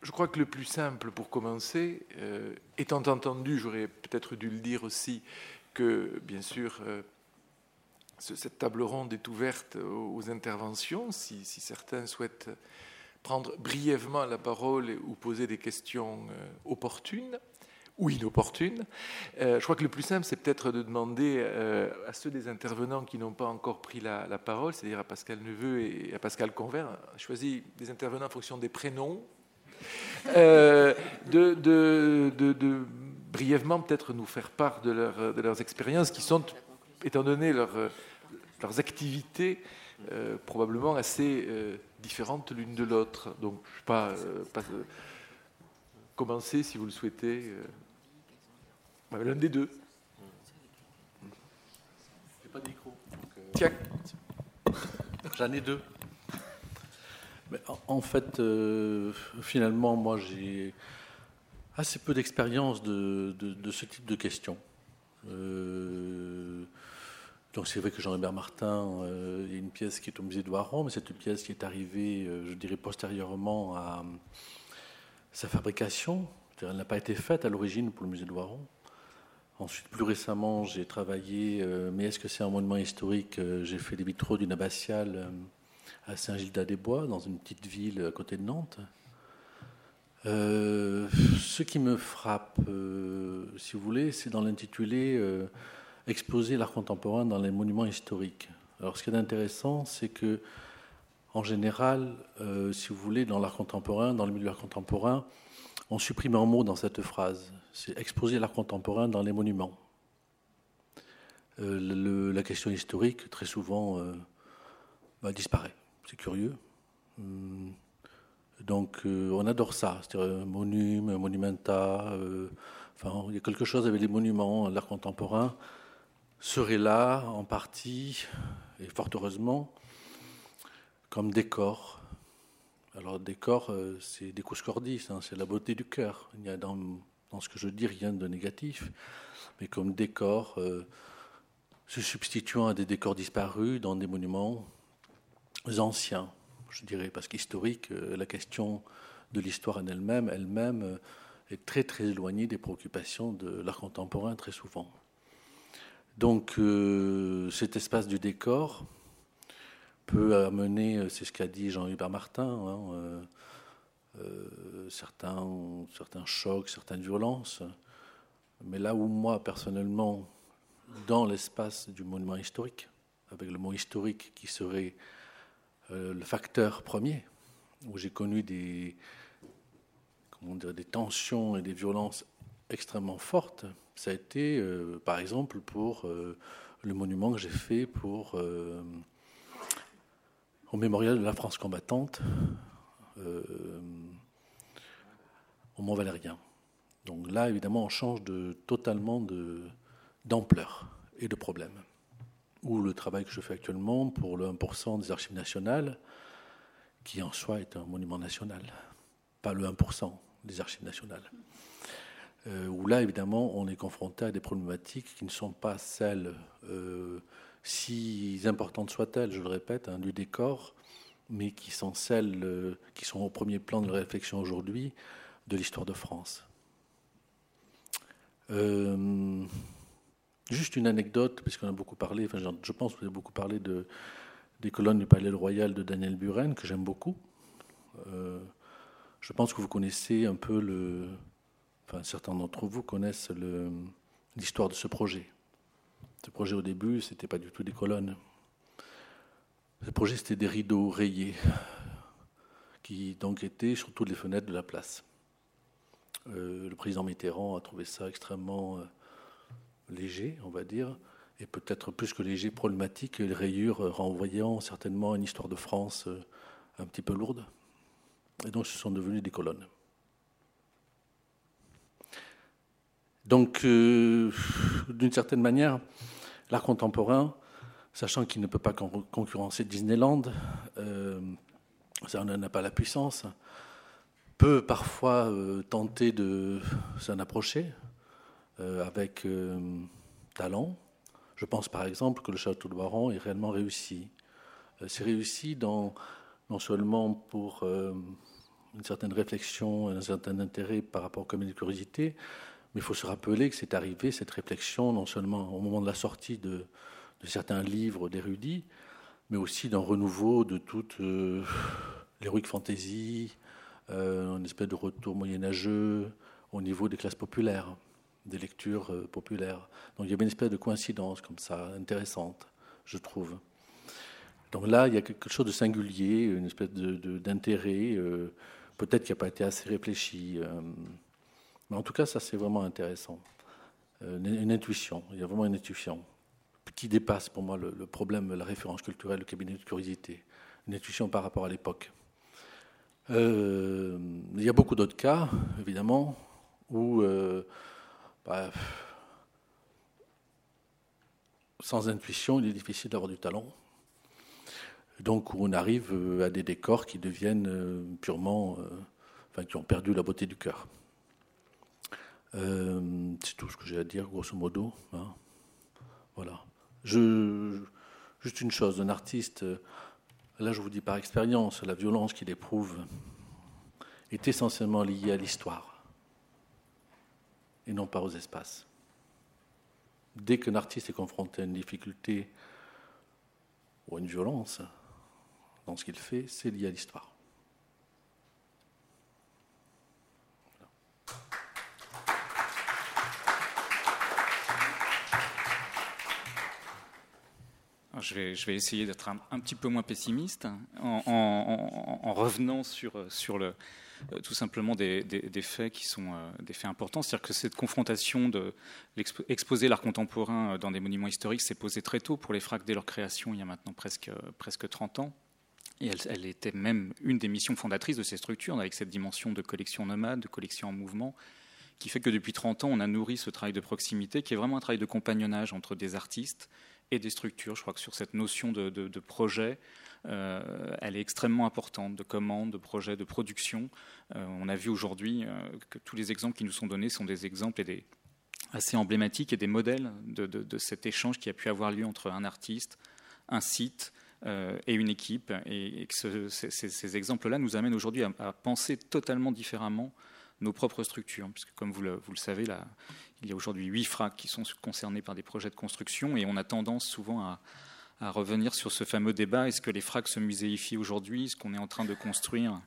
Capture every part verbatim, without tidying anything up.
je crois que le plus simple pour commencer, euh, étant entendu, j'aurais peut-être dû le dire aussi, que bien sûr, euh, ce, cette table ronde est ouverte aux, aux interventions, si, si certains souhaitent prendre brièvement la parole ou poser des questions euh, opportunes ou inopportunes. Euh, je crois que le plus simple, c'est peut-être de demander euh, à ceux des intervenants qui n'ont pas encore pris la, la parole, c'est-à-dire à Pascal Neveu et à Pascal Convert, choisi des intervenants en fonction des prénoms, euh, de, de, de, de brièvement peut-être nous faire part de, leur, de leurs expériences qui sont, étant donné leur, leurs activités, euh, probablement assez euh, différentes l'une de l'autre. Donc, je ne sais pas, euh, pas euh, commencer si vous le souhaitez. Euh, l'un des deux. J'ai pas de micro. Donc, euh... Tiens. J'en ai deux. Mais en, en fait, euh, finalement, moi, j'ai assez peu d'expérience de, de, de ce type de questions. Euh, donc c'est vrai que Jean-Hébert Martin, euh, il y a une pièce qui est au musée de Voiron, mais c'est une pièce qui est arrivée, euh, je dirais, postérieurement à sa fabrication. C'est-à-dire, elle n'a pas été faite à l'origine pour le musée de Voiron. Ensuite, plus récemment, j'ai travaillé, euh, mais est-ce que c'est un monument historique? euh, J'ai fait les vitraux d'une abbatiale euh, à Saint-Gildas-des-Bois, dans une petite ville à côté de Nantes. Euh, ce qui me frappe, euh, si vous voulez, c'est dans l'intitulé euh, « Exposer l'art contemporain dans les monuments historiques ». Alors, ce qui est intéressant, c'est que, en général, euh, si vous voulez, dans l'art contemporain, dans le milieu de l'art contemporain, on supprime un mot dans cette phrase. C'est « exposer l'art contemporain dans les monuments ». Euh, le, la question historique, très souvent, euh, bah, disparaît. C'est curieux. Hum, Donc, euh, on adore ça, c'est-à-dire monum, monumenta. Euh, enfin, il y a quelque chose avec les monuments. L'art contemporain serait là, en partie, et fort heureusement, comme décor. Alors, décor, euh, c'est des cordis, hein, c'est la beauté du cœur. Il n'y a dans, dans ce que je dis rien de négatif, mais comme décor, euh, se substituant à des décors disparus dans des monuments anciens. Je dirais, parce qu'historique, la question de l'histoire en elle-même, elle-même est très très éloignée des préoccupations de l'art contemporain très souvent. Donc euh, cet espace du décor peut amener, c'est ce qu'a dit Jean-Hubert Martin, hein, euh, euh, certains, certains chocs, certaines violences. Mais là où moi, personnellement, dans l'espace du monument historique, avec le mot historique qui serait Euh, le facteur premier, où j'ai connu des, comment dire, des tensions et des violences extrêmement fortes, ça a été, euh, par exemple, pour euh, le monument que j'ai fait pour, euh, au mémorial de la France combattante, euh, au Mont-Valérien. Donc là, évidemment, on change de, totalement de, d'ampleur et de problème. Ou le travail que je fais actuellement pour le un pour cent des archives nationales, qui en soi est un monument national, pas le un pour cent des archives nationales. Euh, où là, évidemment, on est confronté à des problématiques qui ne sont pas celles, euh, si importantes soient-elles, je le répète, hein, du décor, mais qui sont celles euh, qui sont au premier plan de la réflexion aujourd'hui de l'histoire de France. Euh, Juste une anecdote, puisqu'on a beaucoup parlé, enfin, je pense que vous avez beaucoup parlé de, des colonnes du Palais Royal de Daniel Buren, que j'aime beaucoup. Euh, je pense que vous connaissez un peu le... Enfin, certains d'entre vous connaissent le, l'histoire de ce projet. Ce projet, au début, ce n'était pas du tout des colonnes. Ce projet, c'était des rideaux rayés, qui donc étaient sur toutes les fenêtres de la place. Euh, le président Mitterrand a trouvé ça extrêmement... Euh, léger, on va dire, et peut-être plus que léger, problématique, les rayures renvoyant certainement une histoire de France un petit peu lourde. Et donc, ce sont devenus des colonnes. Donc, euh, d'une certaine manière, l'art contemporain, sachant qu'il ne peut pas concurrencer Disneyland, euh, ça n'a pas la puissance, peut parfois euh, tenter de s'en approcher, Euh, avec euh, talent. Je pense par exemple que le château de Voiron est réellement réussi. Euh, c'est réussi dans, non seulement pour euh, une certaine réflexion, un certain intérêt par rapport aux communautés de curiosité. Mais il faut se rappeler que c'est arrivé, cette réflexion, non seulement au moment de la sortie de, de certains livres d'érudits, mais aussi d'un renouveau de toute euh, l'heroic fantasy, euh, une espèce de retour moyenâgeux au niveau des classes populaires, des lectures euh, populaires. Donc il y avait une espèce de coïncidence comme ça, intéressante, je trouve. Donc là, il y a quelque chose de singulier, une espèce de, de, d'intérêt, euh, peut-être qui n'a pas été assez réfléchi. Euh, mais en tout cas, ça, c'est vraiment intéressant. Euh, une, une intuition, il y a vraiment une intuition qui dépasse pour moi le, le problème de la référence culturelle, le cabinet de curiosité. Une intuition par rapport à l'époque. Euh, il y a beaucoup d'autres cas, évidemment, où, euh, bah, sans intuition, il est difficile d'avoir du talent. Donc, où on arrive à des décors qui deviennent purement, euh, enfin, qui ont perdu la beauté du cœur. Euh, c'est tout ce que j'ai à dire, grosso modo. Hein. Voilà. Je, juste une chose, un artiste, là je vous dis par expérience, la violence qu'il éprouve est essentiellement liée à l'histoire et non pas aux espaces. Dès qu'un artiste est confronté à une difficulté ou à une violence dans ce qu'il fait, c'est lié à l'histoire. Je vais, je vais essayer d'être un, un petit peu moins pessimiste en, en, en, en revenant sur, sur le, euh, tout simplement des, des, des faits qui sont euh, des faits importants. C'est-à-dire que cette confrontation de l'exposer l'art contemporain dans des monuments historiques s'est posée très tôt pour les F R A C dès leur création, il y a maintenant presque, presque trente ans. Et elle, elle était même une des missions fondatrices de ces structures, avec cette dimension de collection nomade, de collection en mouvement, qui fait que depuis trente ans, on a nourri ce travail de proximité, qui est vraiment un travail de compagnonnage entre des artistes et des structures. Je crois que sur cette notion de, de, de projet, euh, elle est extrêmement importante, de commande, de projet, de production. Euh, on a vu aujourd'hui euh, que tous les exemples qui nous sont donnés sont des exemples et des, assez emblématiques et des modèles de, de, de cet échange qui a pu avoir lieu entre un artiste, un site euh, et une équipe. Et, et que ce, ces, ces exemples-là nous amènent aujourd'hui à, à penser totalement différemment nos propres structures, puisque comme vous le, vous le savez, là, il y a aujourd'hui huit F R A C qui sont concernés par des projets de construction, et on a tendance souvent à, à revenir sur ce fameux débat, est-ce que les F R A C se muséifient aujourd'hui, est-ce qu'on est en train de construire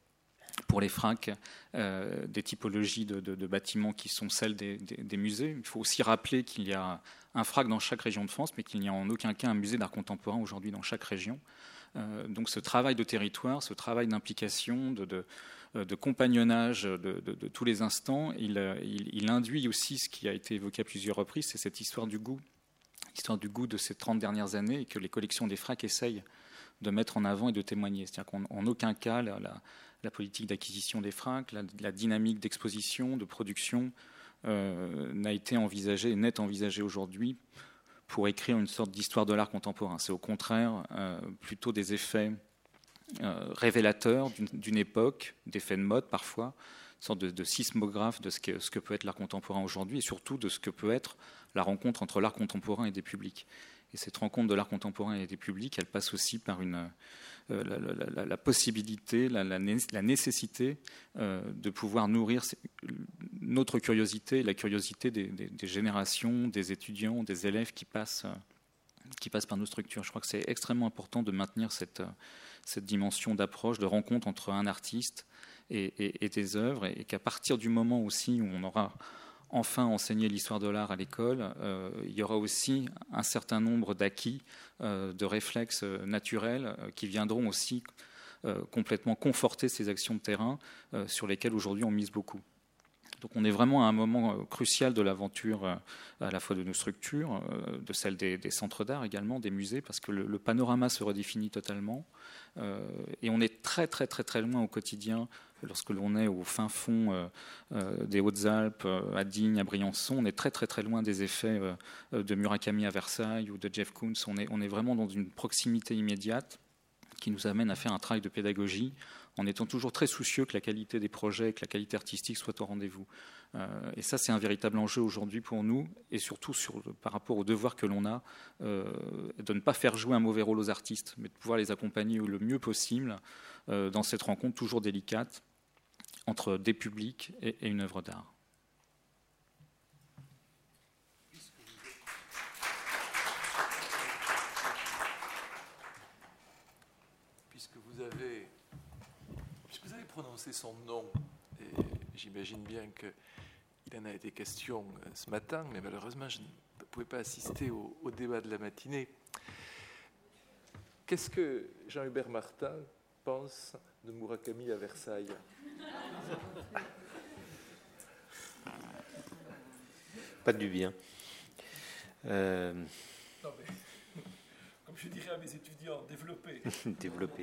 pour les F R A C euh, des typologies de, de, de bâtiments qui sont celles des, des, des musées. Il faut aussi rappeler qu'il y a un F R A C dans chaque région de France, mais qu'il n'y a en aucun cas un musée d'art contemporain aujourd'hui dans chaque région. Euh, donc ce travail de territoire, ce travail d'implication, de, de de compagnonnage de, de, de tous les instants, il, il, il induit aussi ce qui a été évoqué à plusieurs reprises, c'est cette histoire du goût, l'histoire du goût de ces trente dernières années, et que les collections des F R A C essayent de mettre en avant et de témoigner. C'est-à-dire qu'en aucun cas, la, la, la politique d'acquisition des F R A C, la, la dynamique d'exposition, de production, euh, n'a été envisagée, n'est envisagée aujourd'hui pour écrire une sorte d'histoire de l'art contemporain. C'est au contraire euh, plutôt des effets Euh, révélateur d'une, d'une époque, d'effets de mode parfois, une sorte de, de sismographe de ce que, ce que peut être l'art contemporain aujourd'hui, et surtout de ce que peut être la rencontre entre l'art contemporain et des publics. Et cette rencontre de l'art contemporain et des publics, elle passe aussi par une, euh, la, la, la, la possibilité, la, la, la nécessité euh, de pouvoir nourrir notre curiosité, la curiosité des, des, des générations, des étudiants, des élèves qui passent, euh, qui passent par nos structures. Je crois que c'est extrêmement important de maintenir cette... Euh, cette dimension d'approche, de rencontre entre un artiste et, et, et des œuvres, et, et qu'à partir du moment aussi où on aura enfin enseigné l'histoire de l'art à l'école, euh, il y aura aussi un certain nombre d'acquis, euh, de réflexes naturels euh, qui viendront aussi euh, complètement conforter ces actions de terrain euh, sur lesquelles aujourd'hui on mise beaucoup. Donc on est vraiment à un moment crucial de l'aventure, à la fois de nos structures, de celle des, des centres d'art également, des musées, parce que le, le panorama se redéfinit totalement. Euh, et on est très très très très loin au quotidien, lorsque l'on est au fin fond euh, euh, des Hautes-Alpes, euh, à Digne, à Briançon, on est très très très loin des effets euh, de Murakami à Versailles ou de Jeff Koons. On est, on est vraiment dans une proximité immédiate qui nous amène à faire un travail de pédagogie en étant toujours très soucieux que la qualité des projets, que la qualité artistique soit au rendez-vous. Euh, et ça, c'est un véritable enjeu aujourd'hui pour nous, et surtout sur, par rapport au devoir que l'on a euh, de ne pas faire jouer un mauvais rôle aux artistes, mais de pouvoir les accompagner le mieux possible euh, dans cette rencontre toujours délicate entre des publics et, et une œuvre d'art. Puisque vous avez, puisque vous avez prononcé son nom, et j'imagine bien qu'il en a été question ce matin, mais malheureusement je ne pouvais pas assister au, au débat de la matinée. Qu'est-ce que Jean-Hubert Martin pense de Murakami à Versailles? Pas du bien. Euh... Non, mais, comme je dirais à mes étudiants, développer. développer.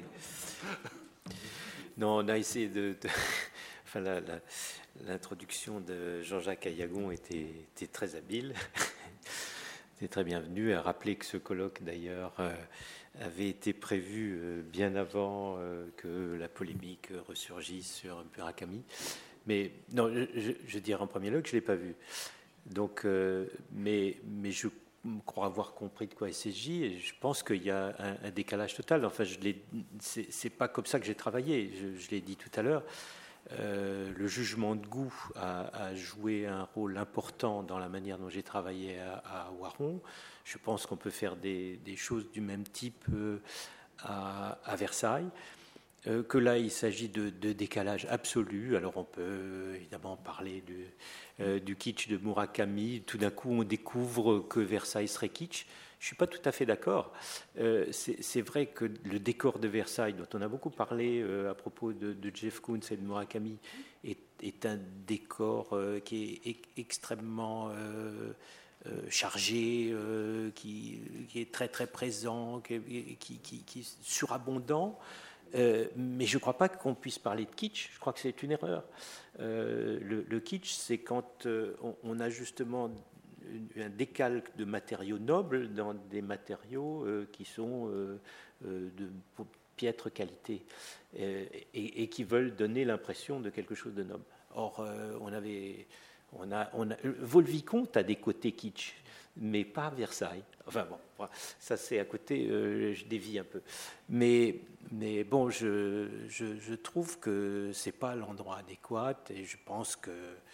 Non, on a essayé de... de... Enfin, la, la, l'introduction de Jean-Jacques Ayagon était, était très habile. C'était très bienvenu. À rappeler que ce colloque, d'ailleurs, euh, avait été prévu euh, bien avant euh, que la polémique ressurgisse sur Murakami. Mais non, je, je dirais en premier lieu que je ne l'ai pas vu. Donc, euh, mais, mais je crois avoir compris de quoi il s'agit et je pense qu'il y a un, un décalage total. Enfin, je l'ai, c'est, c'est pas comme ça que j'ai travaillé. Je, je l'ai dit tout à l'heure. Euh, le jugement de goût a, a joué un rôle important dans la manière dont j'ai travaillé à, à Waron. Je pense qu'on peut faire des, des choses du même type euh, à, à Versailles. Euh, que là, il s'agit de, de décalage absolu. Alors, on peut évidemment parler du, euh, du kitsch de Murakami. Tout d'un coup, on découvre que Versailles serait kitsch. Je ne suis pas tout à fait d'accord. Euh, c'est, c'est vrai que le décor de Versailles, dont on a beaucoup parlé euh, à propos de, de Jeff Koons et de Murakami, est, est un décor euh, qui est e- extrêmement euh, euh, chargé, euh, qui, qui est très très présent, qui, qui, qui, qui est surabondant. Euh, mais je ne crois pas qu'on puisse parler de kitsch. Je crois que c'est une erreur. Euh, le, le kitsch, c'est quand euh, on, on a justement un décalque de matériaux nobles dans des matériaux euh, qui sont euh, euh, de piètre qualité euh, et, et qui veulent donner l'impression de quelque chose de noble. Or, euh, on avait, on a, on a, Vaux-le-Vicomte a des côtés kitsch, mais pas Versailles. Enfin bon, ça c'est à côté, euh, je dévie un peu. Mais, mais bon, je, je, je trouve que c'est pas l'endroit adéquat et je pense que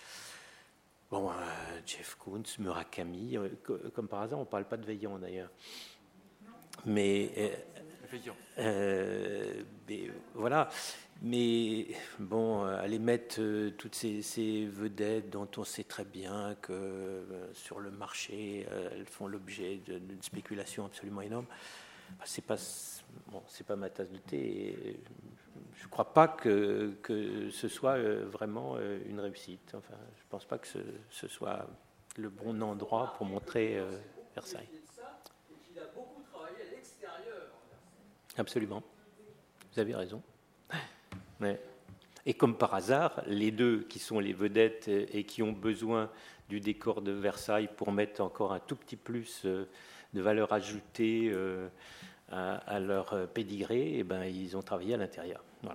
bon, euh, Jeff Koons, Murakami, euh, comme par hasard, on ne parle pas de Vaillant d'ailleurs. Mais, euh, Vaillant. Euh, mais voilà. Mais bon, aller mettre euh, toutes ces, ces vedettes dont on sait très bien que euh, sur le marché, euh, elles font l'objet d'une spéculation absolument énorme, bah, c'est pas, bon, c'est pas ma tasse de thé. Et je ne crois pas que, que ce soit vraiment une réussite. Enfin, je ne pense pas que ce, ce soit le bon endroit pour montrer euh, Versailles. Absolument. Vous avez raison. Ouais. Et comme par hasard, les deux qui sont les vedettes et qui ont besoin du décor de Versailles pour mettre encore un tout petit plus de valeur ajoutée à, à leur pédigré, eh ben, ils ont travaillé à l'intérieur. Voilà.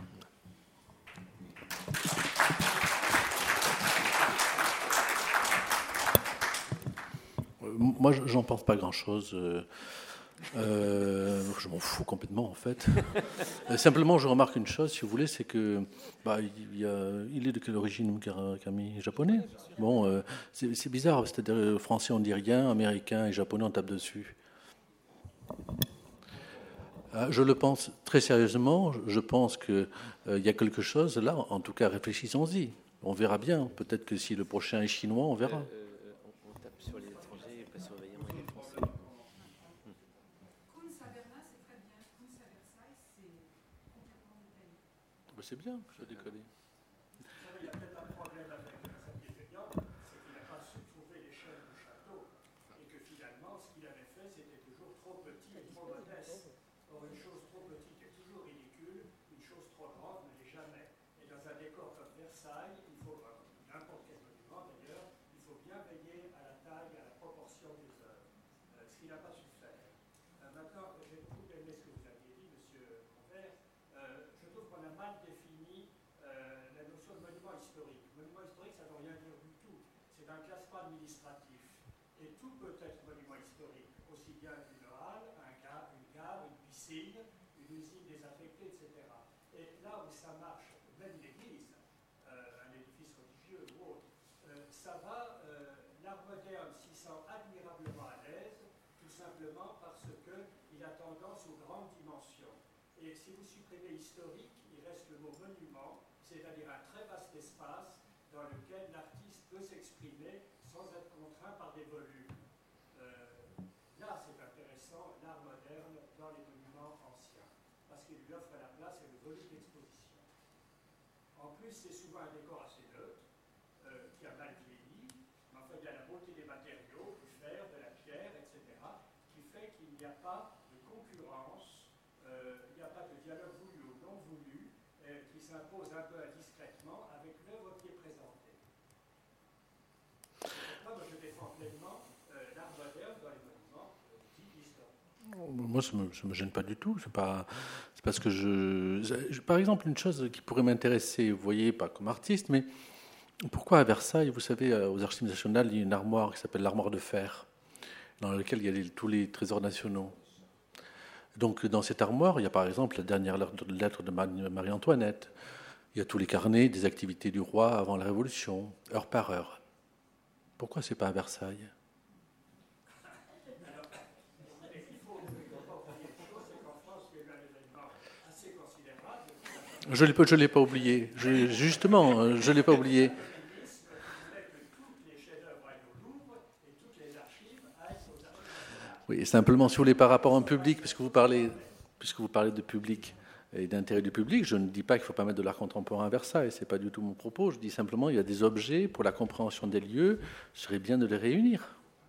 Moi, j'en pense pas grand-chose. Euh, je m'en fous complètement, en fait. Simplement, je remarque une chose, si vous voulez, c'est que bah, il, y a, il est de quelle origine, Murakami? Japonais. Bon, euh, c'est, c'est bizarre. C'est-à-dire, français, on dit rien, américain et japonais, on tape dessus. Je le pense très sérieusement. Je pense qu'il euh, y a quelque chose là. En tout cas, réfléchissons-y. On verra bien. Peut-être que si le prochain est chinois, on verra. Euh, on tape sur les étrangers et pas sur les Français. Koons à Berlin, c'est très bien. Koons à Versailles, c'est complètement détaillé. C'est bien, je déconne. Il y a peut-être un problème avec Xavier Vaillant, c'est qu'il n'a pas su trouver l'échelle du château et que finalement, ce qu'il avait fait, c'était toujours trop petit et trop modeste. Or, une chose trop petite est toujours ridicule, une chose trop grande ne l'est jamais. Et dans un décor comme Versailles, il faut, n'importe quel monument d'ailleurs, il faut bien veiller à la taille, à la proportion des œuvres, euh, ce qu'il n'a pas su faire. Euh, maintenant, j'ai beaucoup aimé ce que vous aviez dit, monsieur Convert. Euh, je trouve qu'on a mal défini euh, la notion de monument historique. Monument historique, ça ne veut rien dire du tout. C'est un classement administratif. Et tout peut être monument historique, aussi bien une halle, un gare, une gare, une piscine, une usine désaffectée, et cetera. Et là où ça marche, même l'église, a tendance aux grandes dimensions. Et si vous supprimez historique, il reste le mot monument, c'est-à-dire un très vaste espace dans lequel l'artiste peut s'exprimer sans être contraint par des volumes. Euh, là, c'est intéressant, l'art moderne dans les monuments anciens, parce qu'il lui offre la place et le volume d'exposition. En plus, c'est souvent un décor assez neutre, euh, qui a mal vieilli, mais enfin, il y a la beauté des matériaux, du fer, de la pierre, et cetera, qui fait qu'il n'y a pas de concurrence, euh, il n'y a pas de dialogue voulu ou non voulu, euh, qui s'impose un peu indiscrètement avec l'œuvre qui est présentée. Moi, je défends pleinement euh, l'art moderne dans les monuments euh, dits historiques. Moi, ça ne me, ça me gêne pas du tout. C'est pas, c'est parce que je, je... Par exemple, une chose qui pourrait m'intéresser, vous voyez, pas comme artiste, mais pourquoi à Versailles, vous savez, aux Archives nationales, il y a une armoire qui s'appelle l'armoire de fer, dans laquelle il y a les, tous les trésors nationaux. Donc, dans cette armoire, il y a par exemple la dernière lettre de Marie-Antoinette. Il y a tous les carnets des activités du roi avant la Révolution, heure par heure. Pourquoi c'est pas à Versailles ? Je ne l'ai pas oublié. Je, justement, je ne l'ai pas oublié. Oui, simplement, si vous voulez, par rapport au public, puisque vous parlez, puisque vous parlez de public et d'intérêt du public, je ne dis pas qu'il ne faut pas mettre de l'art contemporain à Versailles. Ce n'est pas du tout mon propos. Je dis simplement qu'il y a des objets pour la compréhension des lieux. Ce serait bien de les réunir.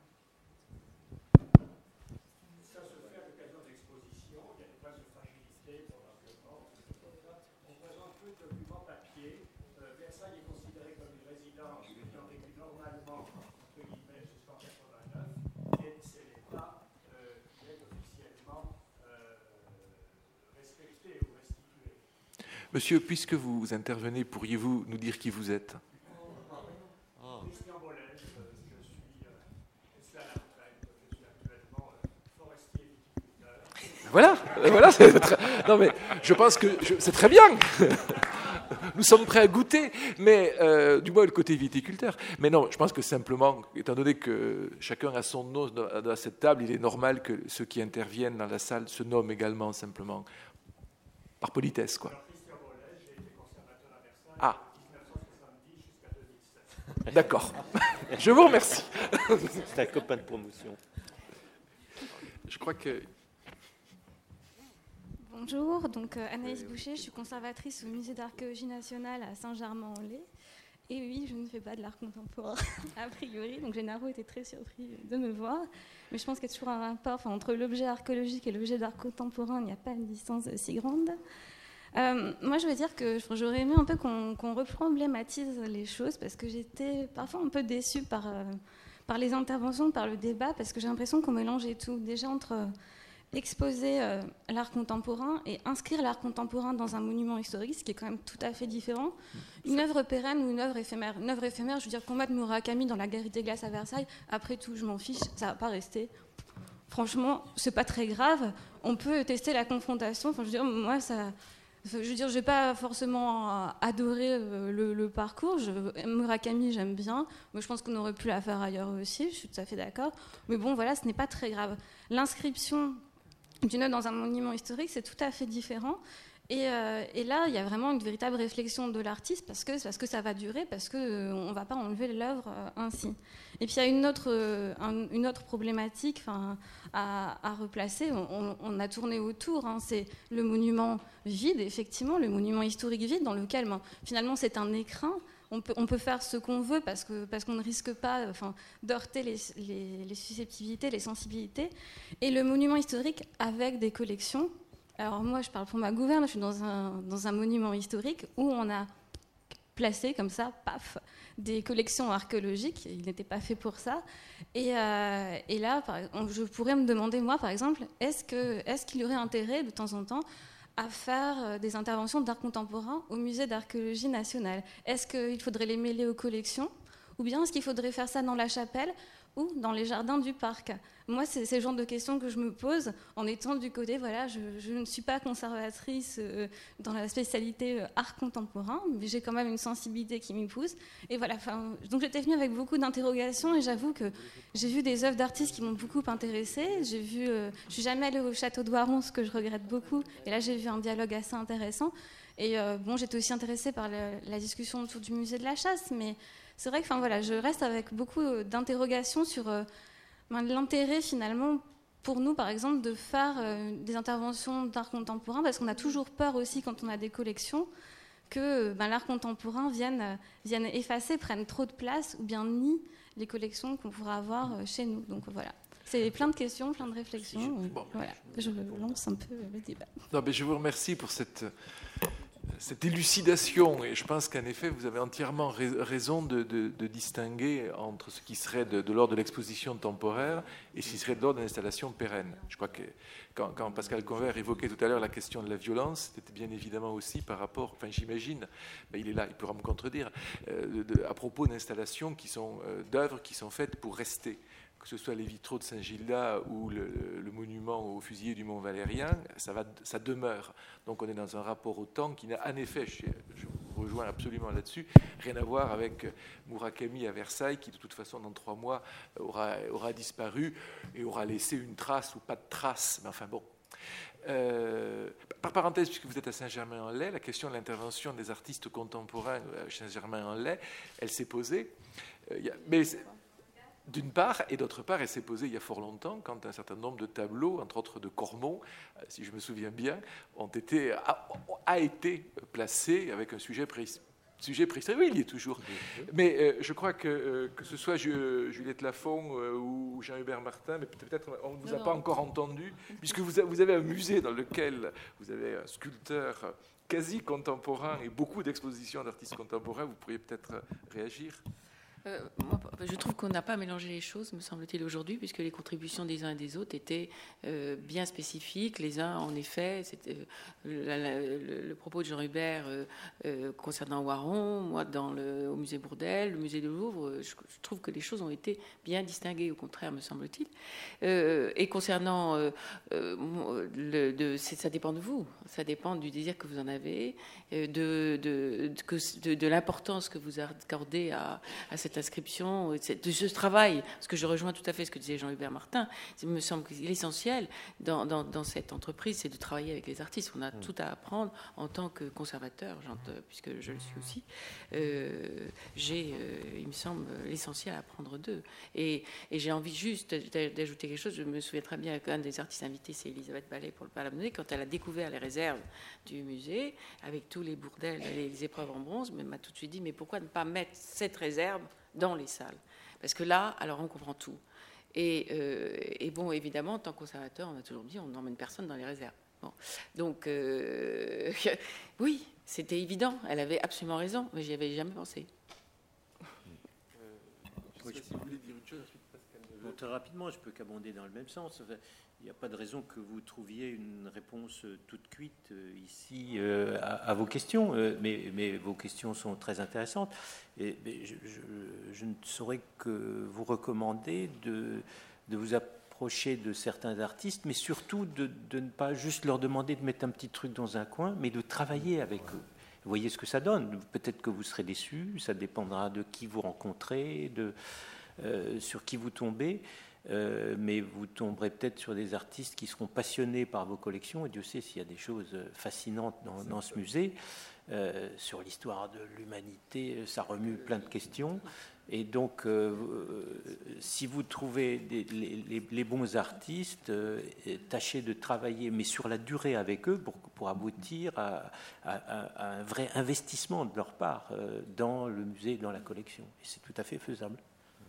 Monsieur, puisque vous intervenez, pourriez-vous nous dire qui vous êtes ? Christian Bollez, je suis, je suis à la retraite, je suis actuellement forestier viticulteur. Voilà, voilà c'est très... Non mais je pense que je... c'est très bien. Nous sommes prêts à goûter, mais euh, du moins le côté viticulteur. Mais non, je pense que simplement, étant donné que chacun a son nom à cette table, il est normal que ceux qui interviennent dans la salle se nomment également simplement par politesse, quoi. Ah. D'accord. Je vous remercie. C'est un copain de promotion. Je crois que... Bonjour, donc euh, Anaïs Boucher, je suis conservatrice au Musée d'Archéologie nationale à Saint-Germain-en-Laye. Et oui, je ne fais pas de l'art contemporain, a priori. Donc Gennaro était très surpris de me voir. Mais je pense qu'il y a toujours un rapport enfin, entre l'objet archéologique et l'objet d'art contemporain. Il n'y a pas une distance si grande. Euh, moi, je veux dire que j'aurais aimé un peu qu'on, qu'on reproblématise les choses parce que j'étais parfois un peu déçue par, euh, par les interventions, par le débat, parce que j'ai l'impression qu'on mélangeait tout. Déjà entre euh, exposer euh, l'art contemporain et inscrire l'art contemporain dans un monument historique, ce qui est quand même tout à fait différent. Une œuvre pérenne ou une œuvre éphémère. Une œuvre éphémère, je veux dire, combattre Murakami dans la Galerie des Glaces à Versailles, après tout, je m'en fiche, ça ne va pas rester. Franchement, c'est pas très grave. On peut tester la confrontation. Enfin, je veux dire, moi, ça... Je veux dire, je n'ai pas forcément adoré le, le parcours. Je, Murakami, j'aime bien. Mais je pense qu'on aurait pu la faire ailleurs aussi. Je suis tout à fait d'accord. Mais bon, voilà, ce n'est pas très grave. L'inscription d'une œuvre dans un monument historique, c'est tout à fait différent. Et, euh, et là, il y a vraiment une véritable réflexion de l'artiste parce que, parce que ça va durer, parce qu'on euh, ne va pas enlever l'œuvre euh, ainsi. Et puis, il y a une autre, euh, un, une autre problématique à, à replacer. On, on a tourné autour. Hein, c'est le monument vide, effectivement, le monument historique vide, dans lequel, ben, finalement, c'est un écrin. On peut, on peut faire ce qu'on veut parce, que, parce qu'on ne risque pas enfin, d'heurter les, les, les susceptibilités, les sensibilités. Et le monument historique avec des collections. Alors moi, je parle pour ma gouverne, je suis dans un, dans un monument historique où on a placé comme ça, paf, des collections archéologiques. Il n'était pas fait pour ça. Et, euh, et là, par, je pourrais me demander, moi, par exemple, est-ce, que, est-ce qu'il y aurait intérêt, de temps en temps, à faire des interventions d'art contemporain au musée d'archéologie nationale ? Est-ce qu'il faudrait les mêler aux collections ? Ou bien est-ce qu'il faudrait faire ça dans la chapelle ou dans les jardins du parc? Moi, c'est, c'est le genre de questions que je me pose en étant du côté, voilà, je, je ne suis pas conservatrice euh, dans la spécialité euh, art contemporain, mais j'ai quand même une sensibilité qui m'y pousse. Et voilà, donc j'étais venue avec beaucoup d'interrogations et j'avoue que j'ai vu des œuvres d'artistes qui m'ont beaucoup intéressée. J'ai vu, euh, je suis jamais allée au château de Voiron, ce que je regrette beaucoup. Et là, j'ai vu un dialogue assez intéressant. Et euh, bon, j'étais aussi intéressée par le, la discussion autour du musée de la chasse, mais c'est vrai que, enfin voilà, je reste avec beaucoup d'interrogations sur euh, l'intérêt finalement pour nous, par exemple, de faire euh, des interventions d'art contemporain, parce qu'on a toujours peur aussi quand on a des collections que ben, l'art contemporain vienne, euh, vienne effacer, prenne trop de place, ou bien nie les collections qu'on pourra avoir euh, chez nous. Donc voilà, c'est plein de questions, plein de réflexions. Bon, voilà, je lance un peu le débat. Non, mais je vous remercie pour cette cette élucidation, et je pense qu'en effet, vous avez entièrement raison de, de, de distinguer entre ce qui serait de, de l'ordre de l'exposition temporaire et ce qui serait de l'ordre de l'installation pérenne. Je crois que quand, quand Pascal Convert évoquait tout à l'heure la question de la violence, c'était bien évidemment aussi par rapport, enfin j'imagine, ben il est là, il pourra me contredire, euh, de, de, à propos d'installations qui sont, euh, d'œuvres qui sont faites pour rester. Que ce soit les vitraux de Saint-Gildas ou le, le monument aux fusillés du Mont Valérien, ça, va, ça demeure. Donc on est dans un rapport au temps qui n'a en effet, je, je vous rejoins absolument là-dessus, rien à voir avec Murakami à Versailles, qui de toute façon dans trois mois aura, aura disparu et aura laissé une trace ou pas de trace. Mais enfin bon. Euh, par parenthèse, puisque vous êtes à Saint-Germain-en-Laye, la question de l'intervention des artistes contemporains à Saint-Germain-en-Laye, elle s'est posée. Euh, y a, mais d'une part, et d'autre part, elle s'est posée il y a fort longtemps, quand un certain nombre de tableaux, entre autres de Cormon, si je me souviens bien, ont été, a, a été placés avec un sujet précis. Sujet précis, oui, il y est toujours. Mais euh, je crois que, euh, que ce soit Juliette Lafont euh, ou Jean-Hubert Martin, mais peut-être on ne vous a pas encore entendu, puisque vous, a, vous avez un musée dans lequel vous avez un sculpteur quasi contemporain et beaucoup d'expositions d'artistes contemporains, vous pourriez peut-être réagir. Euh, moi, je trouve qu'on n'a pas mélangé les choses, me semble-t-il, aujourd'hui, puisque les contributions des uns et des autres étaient euh, bien spécifiques. Les uns, en effet, c'était euh, le, le propos de Jean Hubert euh, euh, concernant Voiron, moi, dans le, au musée Bourdelle, le musée du Louvre, je, je trouve que les choses ont été bien distinguées, au contraire, me semble-t-il. Euh, et concernant, euh, euh, le, de, ça dépend de vous, ça dépend du désir que vous en avez, de, de, de, de, de l'importance que vous accordez à, à cette inscription, de ce travail, parce que je rejoins tout à fait ce que disait Jean-Hubert Martin. Il me semble que l'essentiel dans, dans, dans cette entreprise, c'est de travailler avec les artistes. On a mmh. tout à apprendre en tant que conservateur, puisque je le suis aussi. Euh, j'ai, euh, il me semble, l'essentiel à apprendre d'eux. Et, et j'ai envie juste d'ajouter quelque chose. Je me souviens très bien qu'un des artistes invités, c'est Elisabeth Ballet pour le Palamné, quand elle a découvert les réserves du musée, avec tous les bourdels et les épreuves en bronze, elle m'a tout de suite dit, mais pourquoi ne pas mettre cette réserve dans les salles? Parce que là, alors on comprend tout. Et, euh, et bon, évidemment, en tant que conservateur, on a toujours dit, on n'emmène personne dans les réserves. Bon. Donc, euh, oui, c'était évident. Elle avait absolument raison, mais j'y avais jamais pensé. Euh, je sais pas si vous voulez dire une chose, ensuite Pascal. Bon, très rapidement, je peux qu'abonder dans le même sens. Enfin, il n'y a pas de raison que vous trouviez une réponse toute cuite ici euh, à, à vos questions, euh, mais, mais vos questions sont très intéressantes. Et, mais je, je, je ne saurais que vous recommander de, de vous approcher de certains artistes, mais surtout de, de ne pas juste leur demander de mettre un petit truc dans un coin, mais de travailler avec eux. Vous voyez ce que ça donne. Peut-être que vous serez déçus, ça dépendra de qui vous rencontrez, de, euh, sur qui vous tombez. Euh, mais vous tomberez peut-être sur des artistes qui seront passionnés par vos collections, et Dieu sait s'il y a des choses fascinantes dans, dans ce musée. Euh, sur l'histoire de l'humanité, ça remue plein de questions. Et donc, euh, si vous trouvez des, les, les, les bons artistes, euh, tâchez de travailler, mais sur la durée avec eux, pour, pour aboutir à, à, à un vrai investissement de leur part euh, dans le musée, dans la collection. Et c'est tout à fait faisable.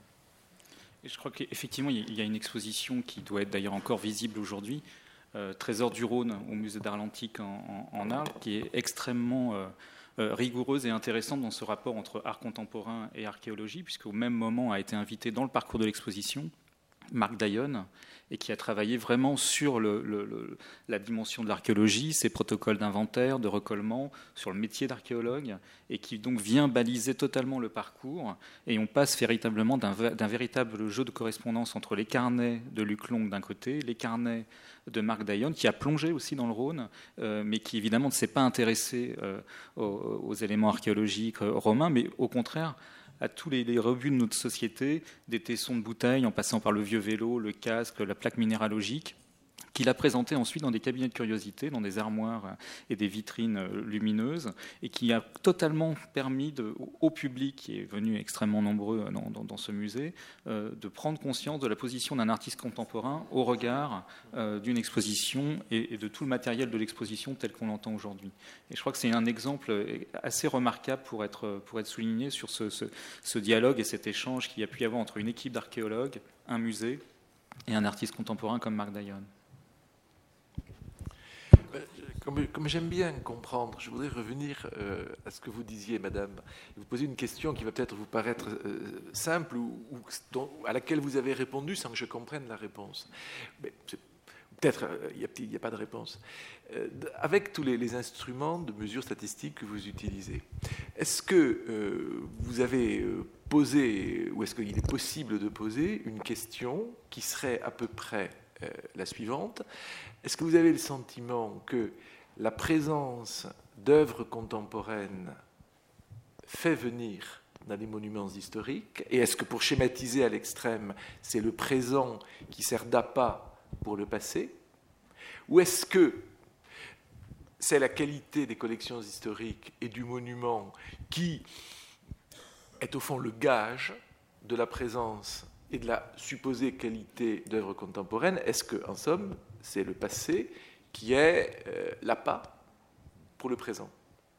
Et je crois qu'effectivement, il y a une exposition qui doit être d'ailleurs encore visible aujourd'hui, euh, Trésor du Rhône au musée d'art antique en, en, en Arles, qui est extrêmement euh, euh, rigoureuse et intéressante dans ce rapport entre art contemporain et archéologie, puisqu'au même moment a été invité dans le parcours de l'exposition Mark Dion, et qui a travaillé vraiment sur le, le, le, la dimension de l'archéologie, ses protocoles d'inventaire, de recollement, sur le métier d'archéologue, et qui donc vient baliser totalement le parcours. Et on passe véritablement d'un, d'un véritable jeu de correspondance entre les carnets de Luc Long d'un côté, les carnets de Mark Dion, qui a plongé aussi dans le Rhône, euh, mais qui évidemment ne s'est pas intéressé euh, aux, aux éléments archéologiques euh, romains, mais au contraire à tous les, les revues de notre société, des tessons de bouteilles, en passant par le vieux vélo, le casque, la plaque minéralogique, qu'il a présenté ensuite dans des cabinets de curiosité, dans des armoires et des vitrines lumineuses, et qui a totalement permis de, au public, qui est venu extrêmement nombreux dans, dans, dans ce musée, euh, de prendre conscience de la position d'un artiste contemporain au regard euh, d'une exposition et, et de tout le matériel de l'exposition tel qu'on l'entend aujourd'hui. Et je crois que c'est un exemple assez remarquable pour être, pour être souligné sur ce, ce, ce dialogue et cet échange qu'il y a pu y avoir entre une équipe d'archéologues, un musée et un artiste contemporain comme Mark Dion. Comme, comme j'aime bien comprendre, je voudrais revenir euh, à ce que vous disiez, madame. Vous posez une question qui va peut-être vous paraître euh, simple ou, ou dont, à laquelle vous avez répondu sans que je comprenne la réponse. Mais peut-être il euh, n'y a, a pas de réponse. Euh, avec tous les, les instruments de mesure statistique que vous utilisez, est-ce que euh, vous avez posé, ou est-ce qu'il est possible de poser une question qui serait à peu près euh, la suivante? Est-ce que vous avez le sentiment que la présence d'œuvres contemporaines fait venir dans les monuments historiques? Et est-ce que, pour schématiser à l'extrême, c'est le présent qui sert d'appât pour le passé? Ou est-ce que c'est la qualité des collections historiques et du monument qui est au fond le gage de la présence et de la supposée qualité d'œuvres contemporaines? Est-ce que, en somme, c'est le passé qui est euh, l'appât pour le présent?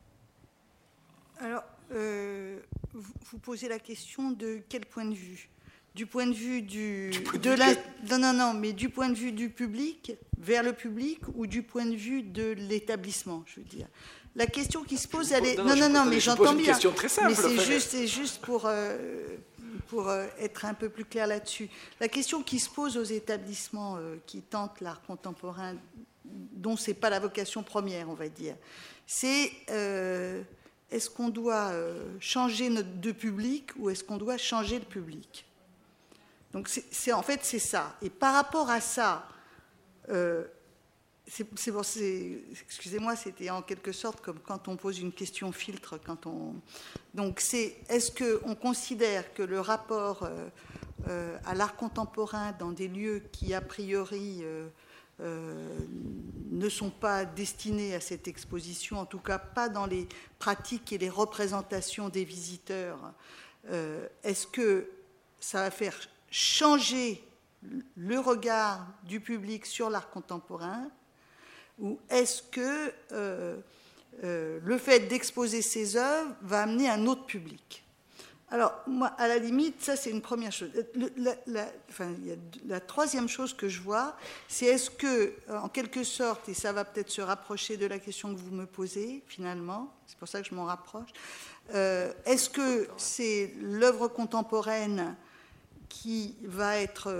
Alors, euh, vous, vous posez la question de quel point de vue? Du point de vue du, du point de de la, vue non, non, non, mais du point de vue du public, vers le public, ou du point de vue de l'établissement, je veux dire. La question qui se pose, elle est... Non, non, non, non, mais j'entends bien. C'est une question très simple. Mais c'est enfin, juste, c'est juste pour, euh, pour euh, être un peu plus clair là-dessus. La question qui se pose aux établissements euh, qui tentent l'art contemporain, dont ce n'est pas la vocation première, on va dire, c'est euh, est-ce qu'on doit euh, changer notre, de public ou est-ce qu'on doit changer le public? Donc, c'est, c'est, en fait, c'est ça. Et par rapport à ça, euh, c'est, c'est, bon, c'est, excusez-moi, c'était en quelque sorte comme quand on pose une question filtre. Quand on, donc, c'est est-ce qu'on considère que le rapport euh, euh, à l'art contemporain dans des lieux qui, a priori, euh, euh, ne sont pas destinés à cette exposition, en tout cas pas dans les pratiques et les représentations des visiteurs, euh, est-ce que ça va faire changer le regard du public sur l'art contemporain, ou est-ce que euh, euh, le fait d'exposer ces œuvres va amener un autre public? Alors, moi, à la limite, ça, c'est une première chose. Le, la, la, enfin, il y a la troisième chose que je vois, c'est est-ce que, en quelque sorte, et ça va peut-être se rapprocher de la question que vous me posez, finalement, c'est pour ça que je m'en rapproche, euh, est-ce que c'est l'œuvre contemporaine qui va être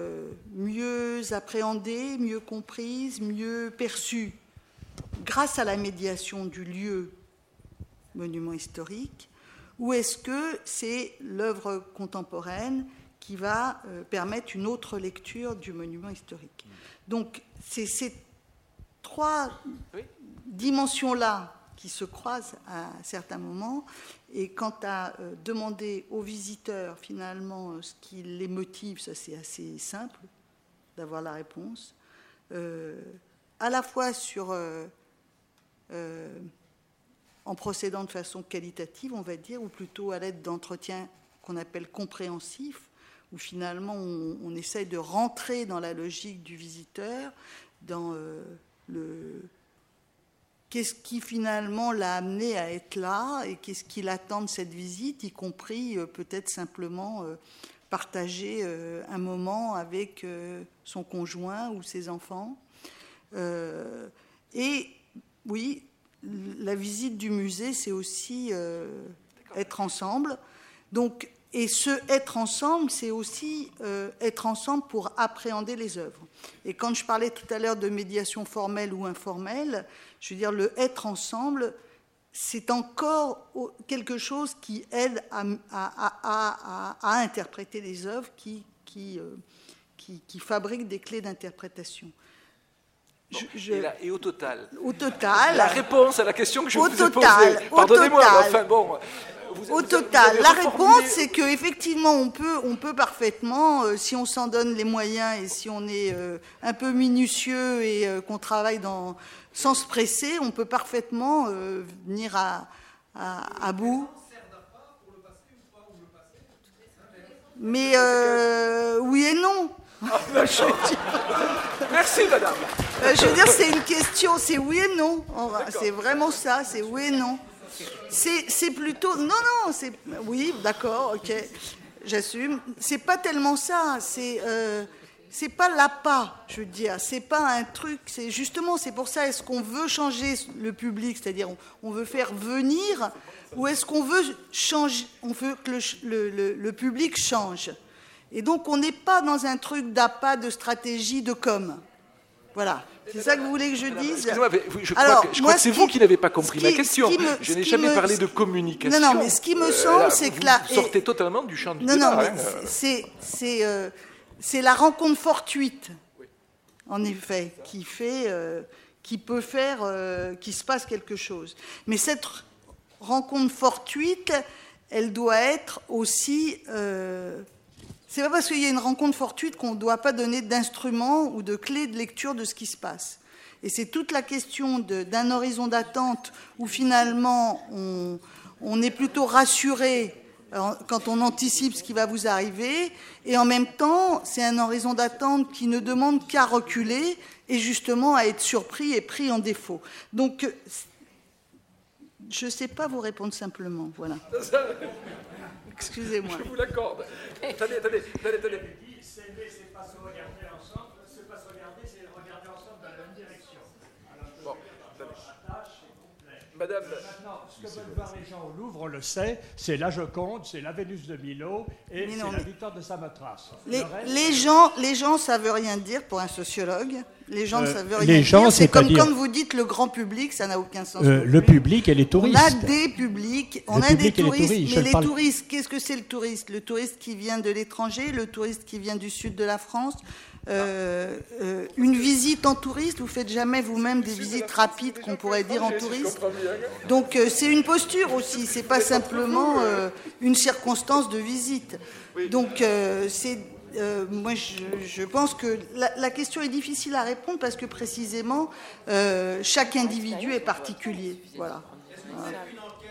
mieux appréhendée, mieux comprise, mieux perçue grâce à la médiation du lieu monument historique, ou est-ce que c'est l'œuvre contemporaine qui va permettre une autre lecture du monument historique? Donc, c'est ces trois oui. dimensions-là qui se croisent à certains moments. Et quant à euh, demander aux visiteurs, finalement, euh, ce qui les motive, ça c'est assez simple d'avoir la réponse, euh, à la fois sur, euh, euh, en procédant de façon qualitative, on va dire, ou plutôt à l'aide d'entretiens qu'on appelle compréhensifs, où finalement on, on essaye de rentrer dans la logique du visiteur, dans euh, le... Qu'est-ce qui finalement l'a amené à être là et qu'est-ce qu'il attend de cette visite, y compris euh, peut-être simplement euh, partager euh, un moment avec euh, son conjoint ou ses enfants. Euh, et oui, la visite du musée, c'est aussi euh, être ensemble. Donc, Et ce être ensemble, c'est aussi euh, être ensemble pour appréhender les œuvres. Et quand je parlais tout à l'heure de médiation formelle ou informelle, je veux dire, le être ensemble, c'est encore quelque chose qui aide à, à, à, à, à interpréter les œuvres, qui, qui, euh, qui, qui fabrique des clés d'interprétation. Bon, je, je... et, là, et au total, au total, la réponse à la question que je au vous total, ai posée, pardonnez-moi, total, enfin bon... Vous, Au vous, total, vous la reformulé... réponse, c'est qu'effectivement, on peut, on peut parfaitement, euh, si on s'en donne les moyens et si on est euh, un peu minutieux et euh, qu'on travaille dans, sans se presser, on peut parfaitement euh, venir à, à, à bout. Mais euh, oui et non. Ah, ben, je... Merci, madame. Euh, je veux dire, c'est une question, c'est oui et non. C'est vraiment ça, c'est oui et non. C'est plutôt... Non, non, c'est... Oui, d'accord, ok, j'assume. C'est pas tellement ça, c'est... Euh, c'est pas l'appât, je veux dire. C'est pas un truc... C'est justement, c'est pour ça, est-ce qu'on veut changer le public, c'est-à-dire on, on veut faire venir, ou est-ce qu'on veut changer... On veut que le, le, le, le public change. Et donc, on n'est pas dans un truc d'appât, de stratégie, de com'. Voilà. C'est ça que vous voulez que je dise? Excusez-moi, je crois Alors, que, je crois que c'est vous qui n'avez pas compris ma question. Me, je n'ai jamais me, parlé de communication. Non, non, mais ce qui me semble, euh, c'est que là... Vous sortez et... totalement du champ du non, débat. Non, mais hein. c'est euh, la rencontre fortuite, oui. En effet, qui fait... Euh, qui peut faire... Euh, qu'il se passe quelque chose. Mais cette rencontre fortuite, elle doit être aussi... Euh, C'est pas parce qu'il y a une rencontre fortuite qu'on ne doit pas donner d'instruments ou de clés de lecture de ce qui se passe. Et c'est toute la question d'un horizon d'attente où finalement on, on est plutôt rassuré quand on anticipe ce qui va vous arriver, et en même temps c'est un horizon d'attente qui ne demande qu'à reculer et justement à être surpris et pris en défaut. Donc je ne sais pas vous répondre simplement, voilà. Excusez-moi. Je vous l'accorde. Attendez, attendez, attendez, attendez. S'aimer, c'est pas se regarder ensemble, c'est pas se regarder, c'est regarder ensemble dans la même direction. Alors, je bon, attache, Madame. Maintenant, ce que veulent voir les gens au Louvre, on le sait, c'est la Joconde, c'est la Vénus de Milo et c'est la victoire de Samothrace. Les, reste, les gens, les gens, ça veut rien dire pour un sociologue. Les gens ne euh, savent rien dire. C'est comme quand vous dites le grand public, ça n'a aucun sens. Euh, le public et les touristes. On a des publics, on le a public des touristes, les touristes, mais les parle... touristes, qu'est-ce que c'est le touriste? Le touriste qui vient de l'étranger, le touriste qui vient du sud de la France. Euh, euh, une visite en touriste, vous faites jamais vous-même des visites rapides qu'on pourrait dire en touriste. Donc euh, c'est une posture aussi, c'est pas simplement euh, une circonstance de visite. Donc euh, c'est Euh, moi, je, je pense que la, la question est difficile à répondre parce que précisément, euh, chaque individu est particulier. Voilà. Voilà.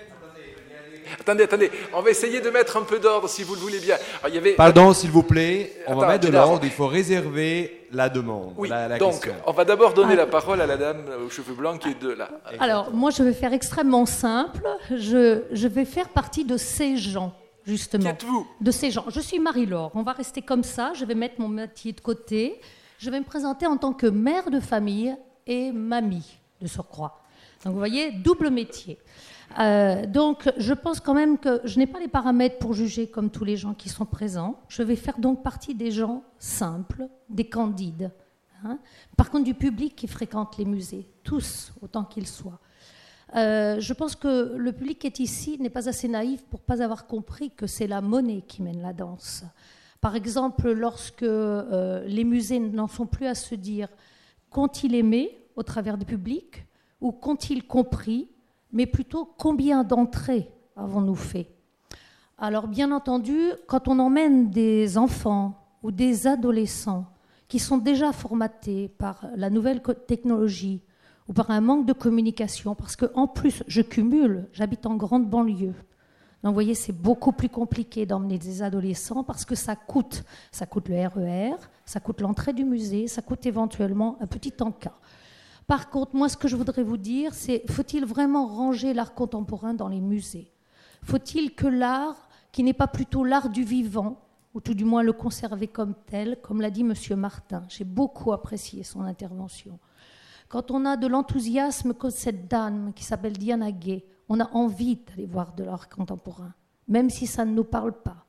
Attendez, attendez, on va essayer de mettre un peu d'ordre si vous le voulez bien. Alors, il y avait... Pardon, s'il vous plaît, on Attends, va mettre de Gérard. l'ordre, il faut réserver la demande. Oui, la, la donc question. on va d'abord donner ah. la parole à la dame aux cheveux blancs qui est de là. Alors, moi je vais faire extrêmement simple, je, je vais faire partie de ces gens. Justement, qui êtes-vous ? De ces gens. Je suis Marie-Laure. On va rester comme ça. Je vais mettre mon métier de côté. Je vais me présenter en tant que mère de famille et mamie de surcroît. Donc, vous voyez, double métier. Euh, donc, je pense quand même que je n'ai pas les paramètres pour juger comme tous les gens qui sont présents. Je vais faire donc partie des gens simples, des candides. Hein. Par contre, du public qui fréquente les musées, tous, autant qu'ils soient. Euh, je pense que le public qui est ici n'est pas assez naïf pour ne pas avoir compris que c'est la monnaie qui mène la danse. Par exemple, lorsque euh, les musées n'en sont plus à se dire qu'ont-ils aimé au travers du public ou qu'ont-ils compris, mais plutôt combien d'entrées avons-nous fait. Alors bien entendu, quand on emmène des enfants ou des adolescents qui sont déjà formatés par la nouvelle technologie, ou par un manque de communication, parce qu'en plus, je cumule, j'habite en grande banlieue. Donc, vous voyez, c'est beaucoup plus compliqué d'emmener des adolescents parce que ça coûte. Ça coûte le R E R, ça coûte l'entrée du musée, ça coûte éventuellement un petit encas. Par contre, moi, ce que je voudrais vous dire, c'est faut-il vraiment ranger l'art contemporain dans les musées? Faut-il que l'art, qui n'est pas plutôt l'art du vivant, ou tout du moins le conserver comme tel, comme l'a dit M. Martin, j'ai beaucoup apprécié son intervention. Quand on a de l'enthousiasme comme cette dame qui s'appelle Diana Gay, on a envie d'aller voir de l'art contemporain, même si ça ne nous parle pas,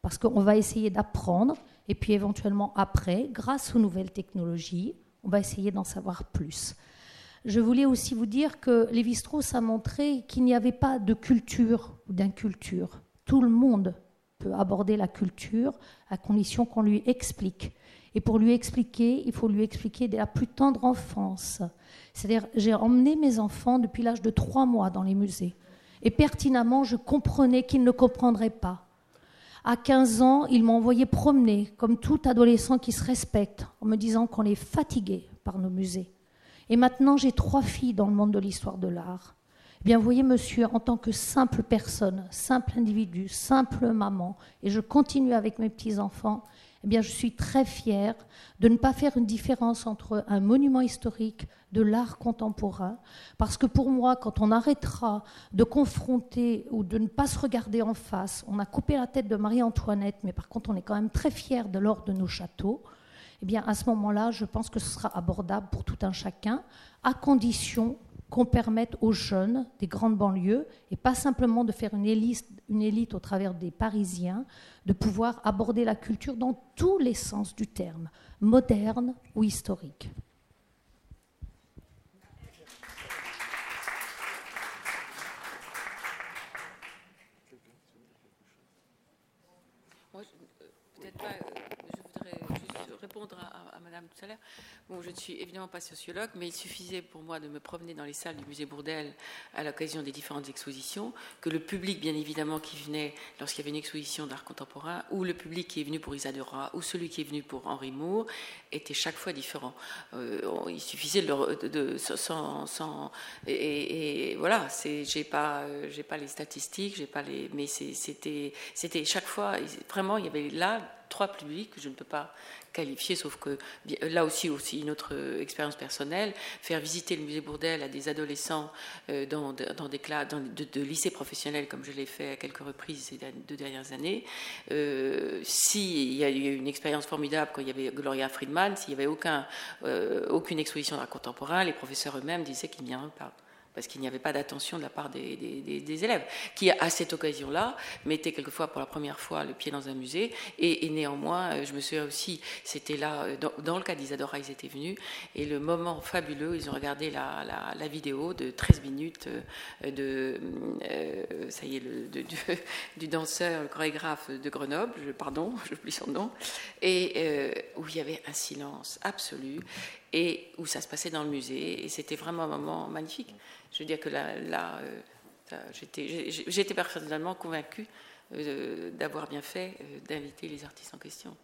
parce qu'on va essayer d'apprendre, et puis éventuellement après, grâce aux nouvelles technologies, on va essayer d'en savoir plus. Je voulais aussi vous dire que Lévi-Strauss a montré qu'il n'y avait pas de culture ou d'inculture. Tout le monde peut aborder la culture à condition qu'on lui explique. Et pour lui expliquer, il faut lui expliquer dès la plus tendre enfance. C'est-à-dire, j'ai emmené mes enfants depuis l'âge de trois mois dans les musées. Et pertinemment, je comprenais qu'ils ne comprendraient pas. À quinze ans, ils m'ont envoyé promener, comme tout adolescent qui se respecte, en me disant qu'on est fatigué par nos musées. Et maintenant, j'ai trois filles dans le monde de l'histoire de l'art. Eh bien, vous voyez, monsieur, en tant que simple personne, simple individu, simple maman, et je continue avec mes petits-enfants, eh bien, je suis très fière de ne pas faire une différence entre un monument historique de l'art contemporain, parce que pour moi, quand on arrêtera de confronter ou de ne pas se regarder en face, on a coupé la tête de Marie-Antoinette, mais par contre, on est quand même très fiers de l'or de nos châteaux, eh bien, à ce moment-là, je pense que ce sera abordable pour tout un chacun, à condition qu'on permette aux jeunes des grandes banlieues, et pas simplement de faire une élite, une élite au travers des Parisiens, de pouvoir aborder la culture dans tous les sens du terme, moderne ou historique. Moi, je, peut-être pas, je voudrais juste répondre à, à Madame tout à l'heure. Bon, je ne suis évidemment pas sociologue, mais il suffisait pour moi de me promener dans les salles du musée Bourdelle à l'occasion des différentes expositions, que le public, bien évidemment, qui venait lorsqu'il y avait une exposition d'art contemporain, ou le public qui est venu pour Isadora, ou celui qui est venu pour Henri Moore, était chaque fois différent. Euh, il suffisait de, le, de, de sans, sans et, et voilà, c'est, j'ai pas, j'ai pas les statistiques, j'ai pas les, mais c'est, c'était, c'était chaque fois vraiment, il y avait là trois publics que je ne peux pas qualifier, sauf que là aussi, aussi une autre expérience personnelle, faire visiter le musée Bourdelle à des adolescents euh, dans, dans des classes dans de, de lycées professionnels, comme je l'ai fait à quelques reprises ces deux dernières années. Euh, S'il y a eu une expérience formidable quand il y avait Gloria Friedman, s'il n'y avait aucun, euh, aucune exposition d'art contemporain, les professeurs eux-mêmes disaient qu'ils n'y en avaient pas, parce qu'il n'y avait pas d'attention de la part des, des, des, des élèves, qui, à cette occasion-là, mettaient quelquefois pour la première fois le pied dans un musée, et, et néanmoins, je me souviens aussi, c'était là, dans, dans le cas d'Isadora, ils étaient venus, et le moment fabuleux, ils ont regardé la, la, la vidéo de treize minutes de, euh, ça y est, le, de, du, du danseur, le chorégraphe de Grenoble, je, pardon, j'oublie son nom, et euh, où il y avait un silence absolu, et où ça se passait dans le musée, et c'était vraiment un moment magnifique. Je veux dire que là, là euh, j'étais, j'étais personnellement convaincue euh, d'avoir bien fait euh, d'inviter les artistes en question.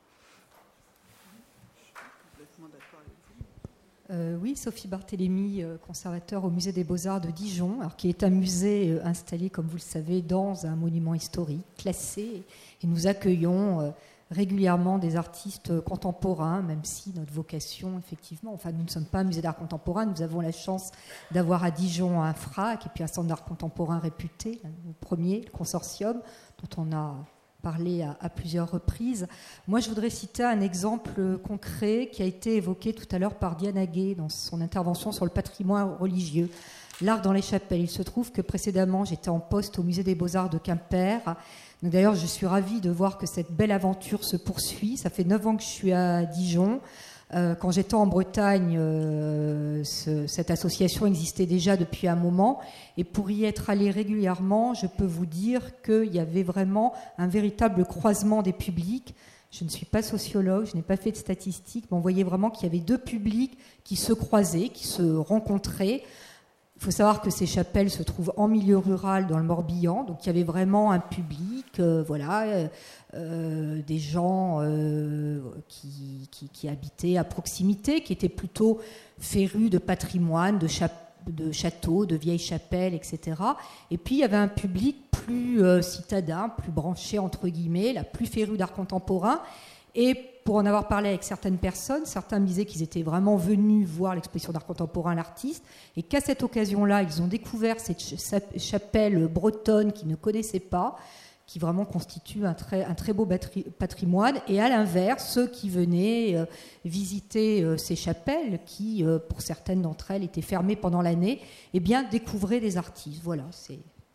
Euh, oui, Sophie Barthélémy, conservateur au Musée des Beaux-Arts de Dijon, alors qui est un musée euh, installé, comme vous le savez, dans un monument historique, classé, et nous accueillons euh, régulièrement des artistes contemporains, même si notre vocation, effectivement, enfin nous ne sommes pas un musée d'art contemporain, nous avons la chance d'avoir à Dijon un FRAC et puis un centre d'art contemporain réputé, le premier, le consortium, dont on a parlé à, à plusieurs reprises. Moi, je voudrais citer un exemple concret qui a été évoqué tout à l'heure par Diane Aguet dans son intervention sur le patrimoine religieux. L'art dans les chapelles. Il se trouve que précédemment, j'étais en poste au Musée des Beaux-Arts de Quimper. Donc, d'ailleurs, je suis ravie de voir que cette belle aventure se poursuit. Ça fait neuf ans que je suis à Dijon. Euh, quand j'étais en Bretagne, euh, ce, cette association existait déjà depuis un moment. Et pour y être allée régulièrement, je peux vous dire qu'il y avait vraiment un véritable croisement des publics. Je ne suis pas sociologue, je n'ai pas fait de statistiques, mais on voyait vraiment qu'il y avait deux publics qui se croisaient, qui se rencontraient. Il faut savoir que ces chapelles se trouvent en milieu rural dans le Morbihan, donc il y avait vraiment un public, euh, voilà, euh, euh, des gens euh, qui, qui, qui habitaient à proximité, qui étaient plutôt férus de patrimoine, de, cha- de châteaux, de vieilles chapelles, et cetera. Et puis il y avait un public plus euh, citadin, plus branché entre guillemets, la plus féru d'art contemporain. Et pour en avoir parlé avec certaines personnes, certains me disaient qu'ils étaient vraiment venus voir l'exposition d'art contemporain, l'artiste, et qu'à cette occasion-là, ils ont découvert cette chapelle bretonne qu'ils ne connaissaient pas, qui vraiment constitue un très, un très beau patrimoine. Et à l'inverse, ceux qui venaient euh, visiter euh, ces chapelles, qui, euh, pour certaines d'entre elles, étaient fermées pendant l'année, eh bien, découvraient des artistes. Voilà, c'est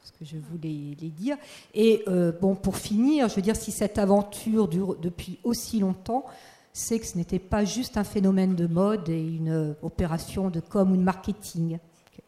ce que je voulais les dire. Et euh, bon, pour finir, je veux dire, si cette aventure dure depuis aussi longtemps, c'est que ce n'était pas juste un phénomène de mode et une opération de com ou de marketing.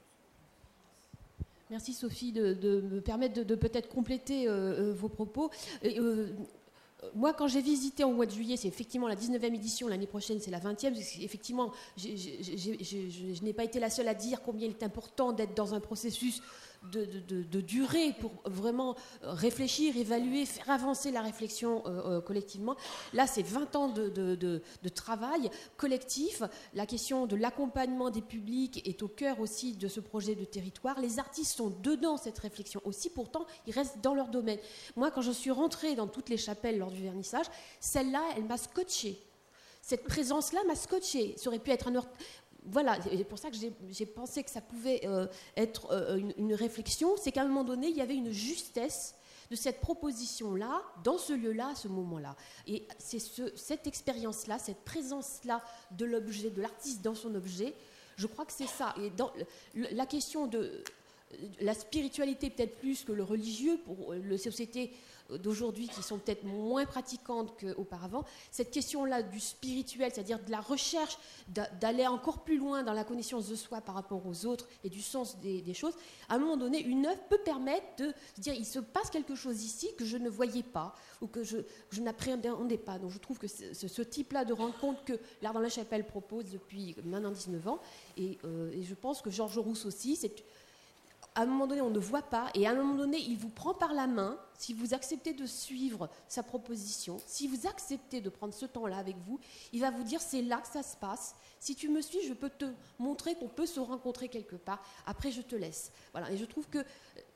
Merci Sophie de, de me permettre de, de peut-être compléter euh, vos propos. Et, euh, moi, quand j'ai visité en mois de juillet, c'est effectivement la dix-neuvième édition, l'année prochaine c'est la vingtième. Effectivement, j'ai, j'ai, j'ai, j'ai, je, je n'ai pas été la seule à dire combien il est important d'être dans un processus de, de, de, de durée pour vraiment réfléchir, évaluer, faire avancer la réflexion euh, euh, collectivement. Là, c'est vingt ans de, de, de, de travail collectif. La question de l'accompagnement des publics est au cœur aussi de ce projet de territoire. Les artistes sont dedans cette réflexion aussi, pourtant, ils restent dans leur domaine. Moi, quand je suis rentrée dans toutes les chapelles lors du vernissage, celle-là, elle m'a scotché. Cette présence-là m'a scotché. Ça aurait pu être un... Voilà, c'est pour ça que j'ai, j'ai pensé que ça pouvait euh, être euh, une, une réflexion. C'est qu'à un moment donné, il y avait une justesse de cette proposition-là, dans ce lieu-là, à ce moment-là. Et c'est ce, cette expérience-là, cette présence-là de l'objet, de l'artiste dans son objet, je crois que c'est ça. Et dans le, la question de la spiritualité, peut-être plus que le religieux, pour les sociétés d'aujourd'hui qui sont peut-être moins pratiquantes qu'auparavant, cette question-là du spirituel, c'est-à-dire de la recherche d'aller encore plus loin dans la connaissance de soi par rapport aux autres et du sens des, des choses, à un moment donné, une œuvre peut permettre de se dire il se passe quelque chose ici que je ne voyais pas ou que je, je n'appréhendais pas. Donc je trouve que ce, ce type-là de rencontre que l'Art dans la Chapelle propose depuis maintenant dix-neuf ans, et, euh, et je pense que Georges Rousse aussi, c'est... À un moment donné, on ne voit pas, et à un moment donné, il vous prend par la main. Si vous acceptez de suivre sa proposition, si vous acceptez de prendre ce temps-là avec vous, il va vous dire c'est là que ça se passe. Si tu me suis, je peux te montrer qu'on peut se rencontrer quelque part. Après, je te laisse. Voilà. Et je trouve que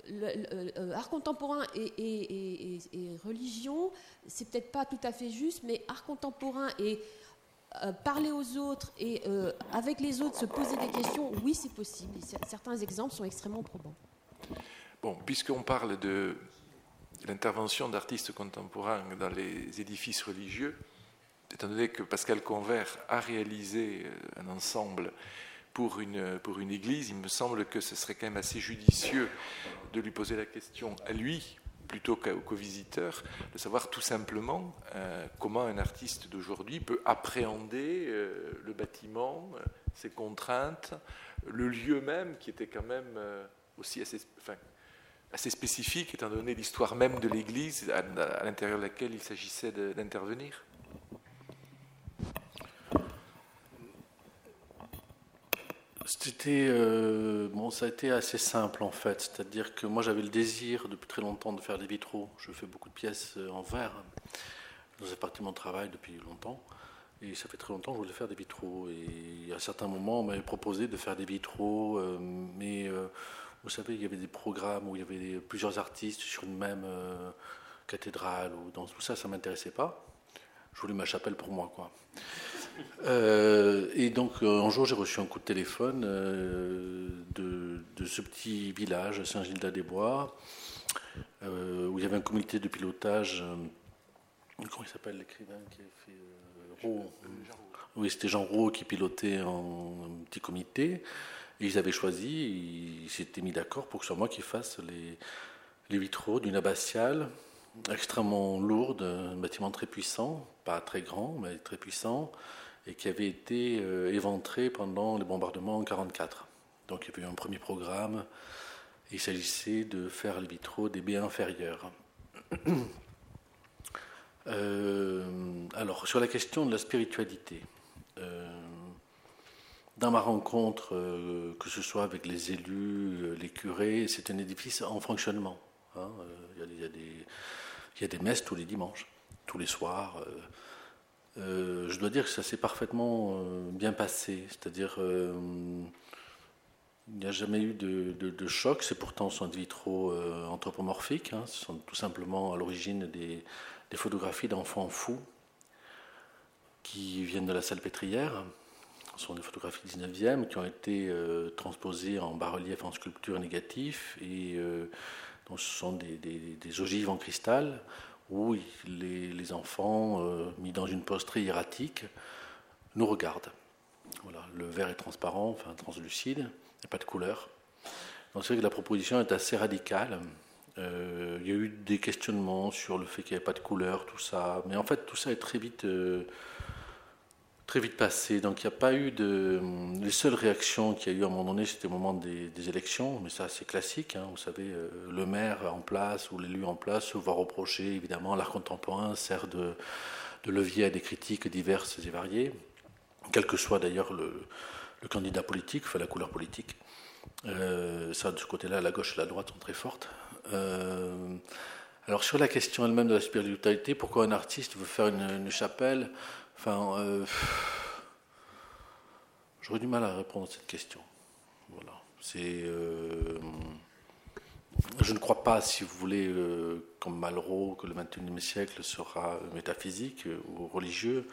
l'art contemporain et, et, et, et religion, c'est peut-être pas tout à fait juste, mais art contemporain et Euh, parler aux autres et euh, avec les autres se poser des questions, oui, c'est possible. Et certains exemples sont extrêmement probants. Bon, puisqu'on parle de l'intervention d'artistes contemporains dans les édifices religieux, étant donné que Pascal Convert a réalisé un ensemble pour une, pour une église, il me semble que ce serait quand même assez judicieux de lui poser la question à lui, plutôt qu'aux visiteurs, de savoir tout simplement euh, comment un artiste d'aujourd'hui peut appréhender euh, le bâtiment, euh, ses contraintes, le lieu même, qui était quand même euh, aussi assez, enfin, assez spécifique, étant donné l'histoire même de l'Église, à, à l'intérieur de laquelle il s'agissait de, d'intervenir. C'était, euh, bon, ça a été assez simple en fait, c'est-à-dire que moi j'avais le désir depuis très longtemps de faire des vitraux. Je fais beaucoup de pièces en verre, dans cette partie de mon travail depuis longtemps, et ça fait très longtemps que je voulais faire des vitraux. Et à certains moments on m'avait proposé de faire des vitraux, euh, mais euh, vous savez, il y avait des programmes où il y avait plusieurs artistes sur une même euh, cathédrale, ou dans tout ça, ça ne m'intéressait pas. Je voulais ma chapelle pour moi, quoi. Euh, et donc euh, un jour j'ai reçu un coup de téléphone euh, de, de ce petit village Saint-Gildas-des-Bois euh, où il y avait un comité de pilotage. Euh, comment il s'appelle l'écrivain qui a fait euh, Roux. Oui, c'était Jean Roux qui pilotait en un petit comité, et ils avaient choisi, ils s'étaient mis d'accord pour que ce soit moi qui fasse les, les vitraux d'une abbatiale extrêmement lourde, un bâtiment très puissant, pas très grand, mais très puissant, et qui avait été euh, éventré pendant les bombardements en mille neuf cent quarante-quatre. Donc il y avait eu un premier programme, et il s'agissait de faire les vitraux des baies inférieures. euh, alors, sur la question de la spiritualité, euh, dans ma rencontre, euh, que ce soit avec les élus, les curés, c'est un édifice en fonctionnement. Hein, euh, il y a des, il y a des messes tous les dimanches, tous les soirs. Euh, euh, je dois dire que ça s'est parfaitement euh, bien passé. C'est-à-dire, euh, il n'y a jamais eu de, de, de choc. C'est pourtant ce sont des vitraux euh, anthropomorphiques. Hein, ce sont tout simplement à l'origine des, des photographies d'enfants fous qui viennent de la Salpêtrière. Ce sont des photographies dix-neuvième qui ont été euh, transposées en bas-relief, en sculpture négatif, et euh, donc ce sont des, des, des ogives en cristal où les, les enfants, euh, mis dans une pose très hiératique, nous regardent. Voilà, le verre est transparent, enfin translucide, il n'y a pas de couleur. Donc c'est vrai que la proposition est assez radicale. Euh, il y a eu des questionnements sur le fait qu'il n'y avait pas de couleur, tout ça. Mais en fait, tout ça est très vite, euh, très vite passé. Donc il n'y a pas eu de... Les seules réactions qu'il y a eu à un moment donné, c'était au moment des, des élections. Mais ça, c'est classique. Hein. Vous savez, euh, le maire en place ou l'élu en place se voit reprocher. Évidemment, l'art contemporain sert de, de levier à des critiques diverses et variées. Quel que soit d'ailleurs le, le candidat politique, enfin la couleur politique. Euh, ça, de ce côté-là, la gauche et la droite sont très fortes. Euh, alors sur la question elle-même de la spiritualité, pourquoi un artiste veut faire une, une chapelle, enfin, euh, j'aurais du mal à répondre à cette question. Voilà. C'est, euh, je ne crois pas, si vous voulez, euh, comme Malraux, que le vingt et unième siècle sera métaphysique ou religieux,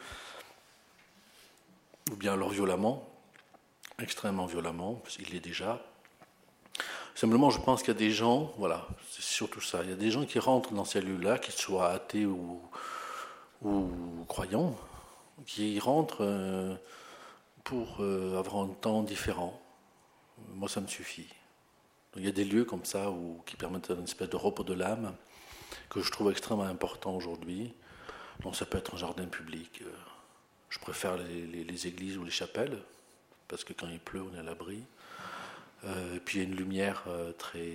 ou bien alors violemment, extrêmement violemment, parce qu'il l'est déjà. Simplement, je pense qu'il y a des gens, voilà, c'est surtout ça, il y a des gens qui rentrent dans ces lieux-là, qu'ils soient athées ou, ou croyants, qui y rentrent euh, pour euh, avoir un temps différent. Moi, ça me suffit. Donc, il y a des lieux comme ça où, qui permettent une espèce de repos de l'âme que je trouve extrêmement important aujourd'hui. Donc, ça peut être un jardin public. Je préfère les, les, les églises ou les chapelles, parce que quand il pleut, on est à l'abri. Euh, et puis il y a une lumière euh, très...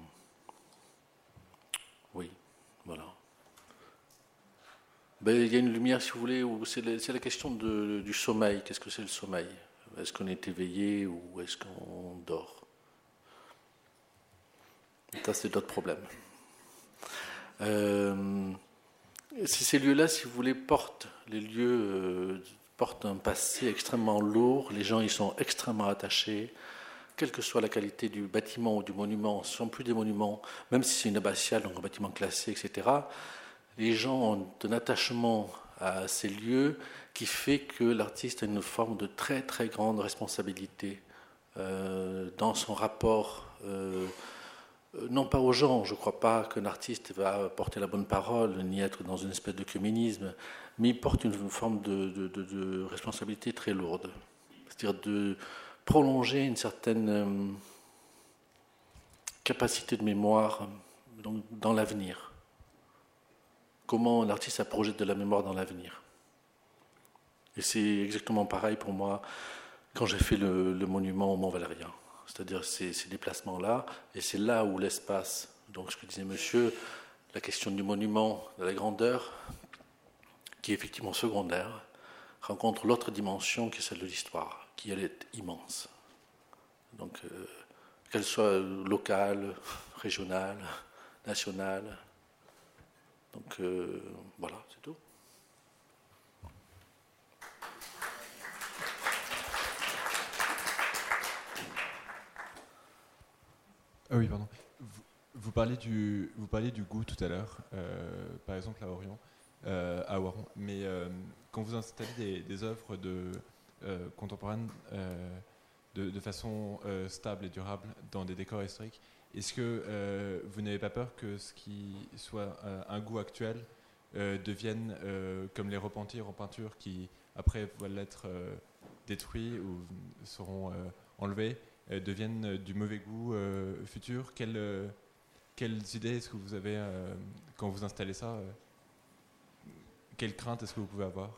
Oui, voilà. Ben, il y a une lumière, si vous voulez, où c'est la, c'est la question de, du sommeil. Qu'est-ce que c'est le sommeil? Est-ce qu'on est éveillé ou est-ce qu'on dort? Ça, c'est d'autres problèmes. Euh, si ces lieux-là, si vous voulez, portent, les lieux euh, portent un passé extrêmement lourd, les gens y sont extrêmement attachés, quelle que soit la qualité du bâtiment ou du monument, ce ne sont plus des monuments, même si c'est une abbatiale, donc un bâtiment classé, et cetera. Les gens ont un attachement à ces lieux qui fait que l'artiste a une forme de très très grande responsabilité euh, dans son rapport, euh, non pas aux gens, je ne crois pas qu'un artiste va porter la bonne parole, ni être dans une espèce de communisme, mais il porte une forme de, de, de, de responsabilité très lourde. C'est-à-dire de prolonger une certaine euh, capacité de mémoire dans, dans l'avenir. Comment l'artiste a projette de la mémoire dans l'avenir. Et c'est exactement pareil pour moi quand j'ai fait le, le monument au Mont Valérien. C'est-à-dire ces, ces déplacements-là, et c'est là où l'espace, donc ce que disait monsieur, la question du monument, de la grandeur, qui est effectivement secondaire, rencontre l'autre dimension qui est celle de l'histoire, qui elle est immense. Donc, euh, qu'elle soit locale, régionale, nationale. Donc, euh, voilà, c'est tout. Ah oui, pardon. Vous, vous, parlez du, vous parlez du goût tout à l'heure, euh, par exemple à Orion, euh, à Oiron. Mais euh, quand vous installez des, des œuvres de, euh, contemporaines euh, de, de façon euh, stable et durable dans des décors historiques, est-ce que euh, vous n'avez pas peur que ce qui soit euh, un goût actuel euh, devienne euh, comme les repentirs en peinture qui après vont être euh, détruits ou seront euh, enlevés, euh, deviennent euh, du mauvais goût euh, futur? Quelles, euh, quelles idées est-ce que vous avez euh, quand vous installez ça euh, Quelles craintes est-ce que vous pouvez avoir?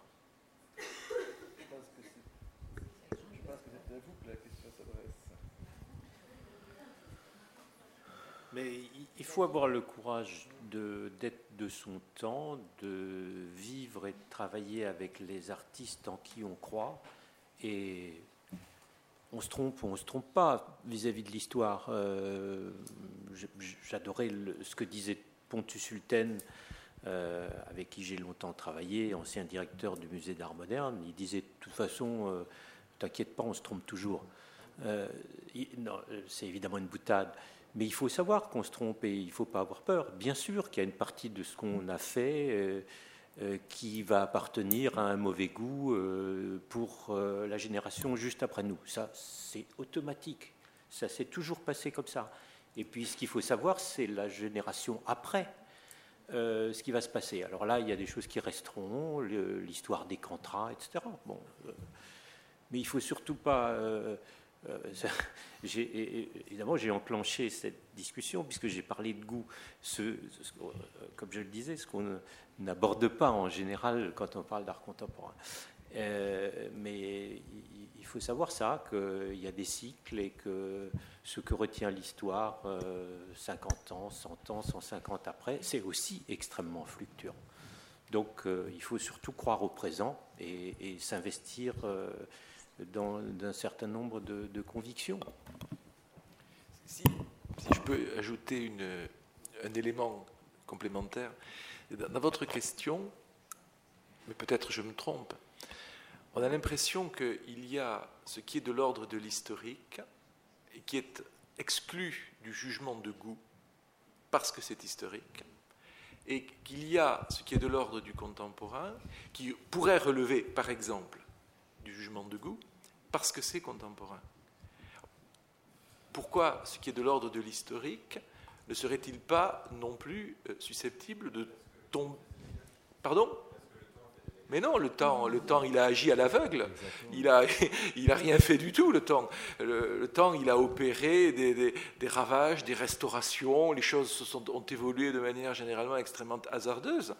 Mais il faut avoir le courage de, d'être de son temps, de vivre et de travailler avec les artistes en qui on croit. Et on se trompe ou on ne se trompe pas vis-à-vis de l'histoire. Euh, j'adorais le, ce que disait Pontus Sulten, euh, avec qui j'ai longtemps travaillé, ancien directeur du musée d'art moderne. Il disait de toute façon, euh, t'inquiète pas, on se trompe toujours. Euh, il, non, c'est évidemment une boutade. Mais il faut savoir qu'on se trompe et il ne faut pas avoir peur. Bien sûr qu'il y a une partie de ce qu'on a fait euh, euh, qui va appartenir à un mauvais goût euh, pour euh, la génération juste après nous. Ça, c'est automatique. Ça s'est toujours passé comme ça. Et puis, ce qu'il faut savoir, c'est la génération après, euh, ce qui va se passer. Alors là, il y a des choses qui resteront, le, l'histoire décantera, et cetera. Bon, euh, mais il ne faut surtout pas... Euh, euh, j'ai, évidemment, j'ai enclenché cette discussion puisque j'ai parlé de goût. Ce, ce, comme je le disais, ce qu'on n'aborde pas en général quand on parle d'art contemporain. Euh, mais il faut savoir ça, qu'il y a des cycles et que ce que retient l'histoire euh, cinquante ans, cent ans, cent cinquante après, c'est aussi extrêmement fluctuant. Donc euh, il faut surtout croire au présent et, et s'investir euh, dans un certain nombre de, de convictions. Si, si je peux ajouter une, un élément complémentaire, dans votre question, mais peut-être je me trompe, on a l'impression qu'il y a ce qui est de l'ordre de l'historique et qui est exclu du jugement de goût parce que c'est historique, et qu'il y a ce qui est de l'ordre du contemporain qui pourrait relever, par exemple, du jugement de goût parce que c'est contemporain. Pourquoi ce qui est de l'ordre de l'historique ne serait-il pas non plus susceptible de tomber... Pardon ? Mais non, le temps, le temps, il a agi à l'aveugle. Il a, il a rien fait du tout, le temps. Le, le temps, il a opéré des, des, des ravages, des restaurations. Les choses se sont, ont évolué de manière généralement extrêmement hasardeuse.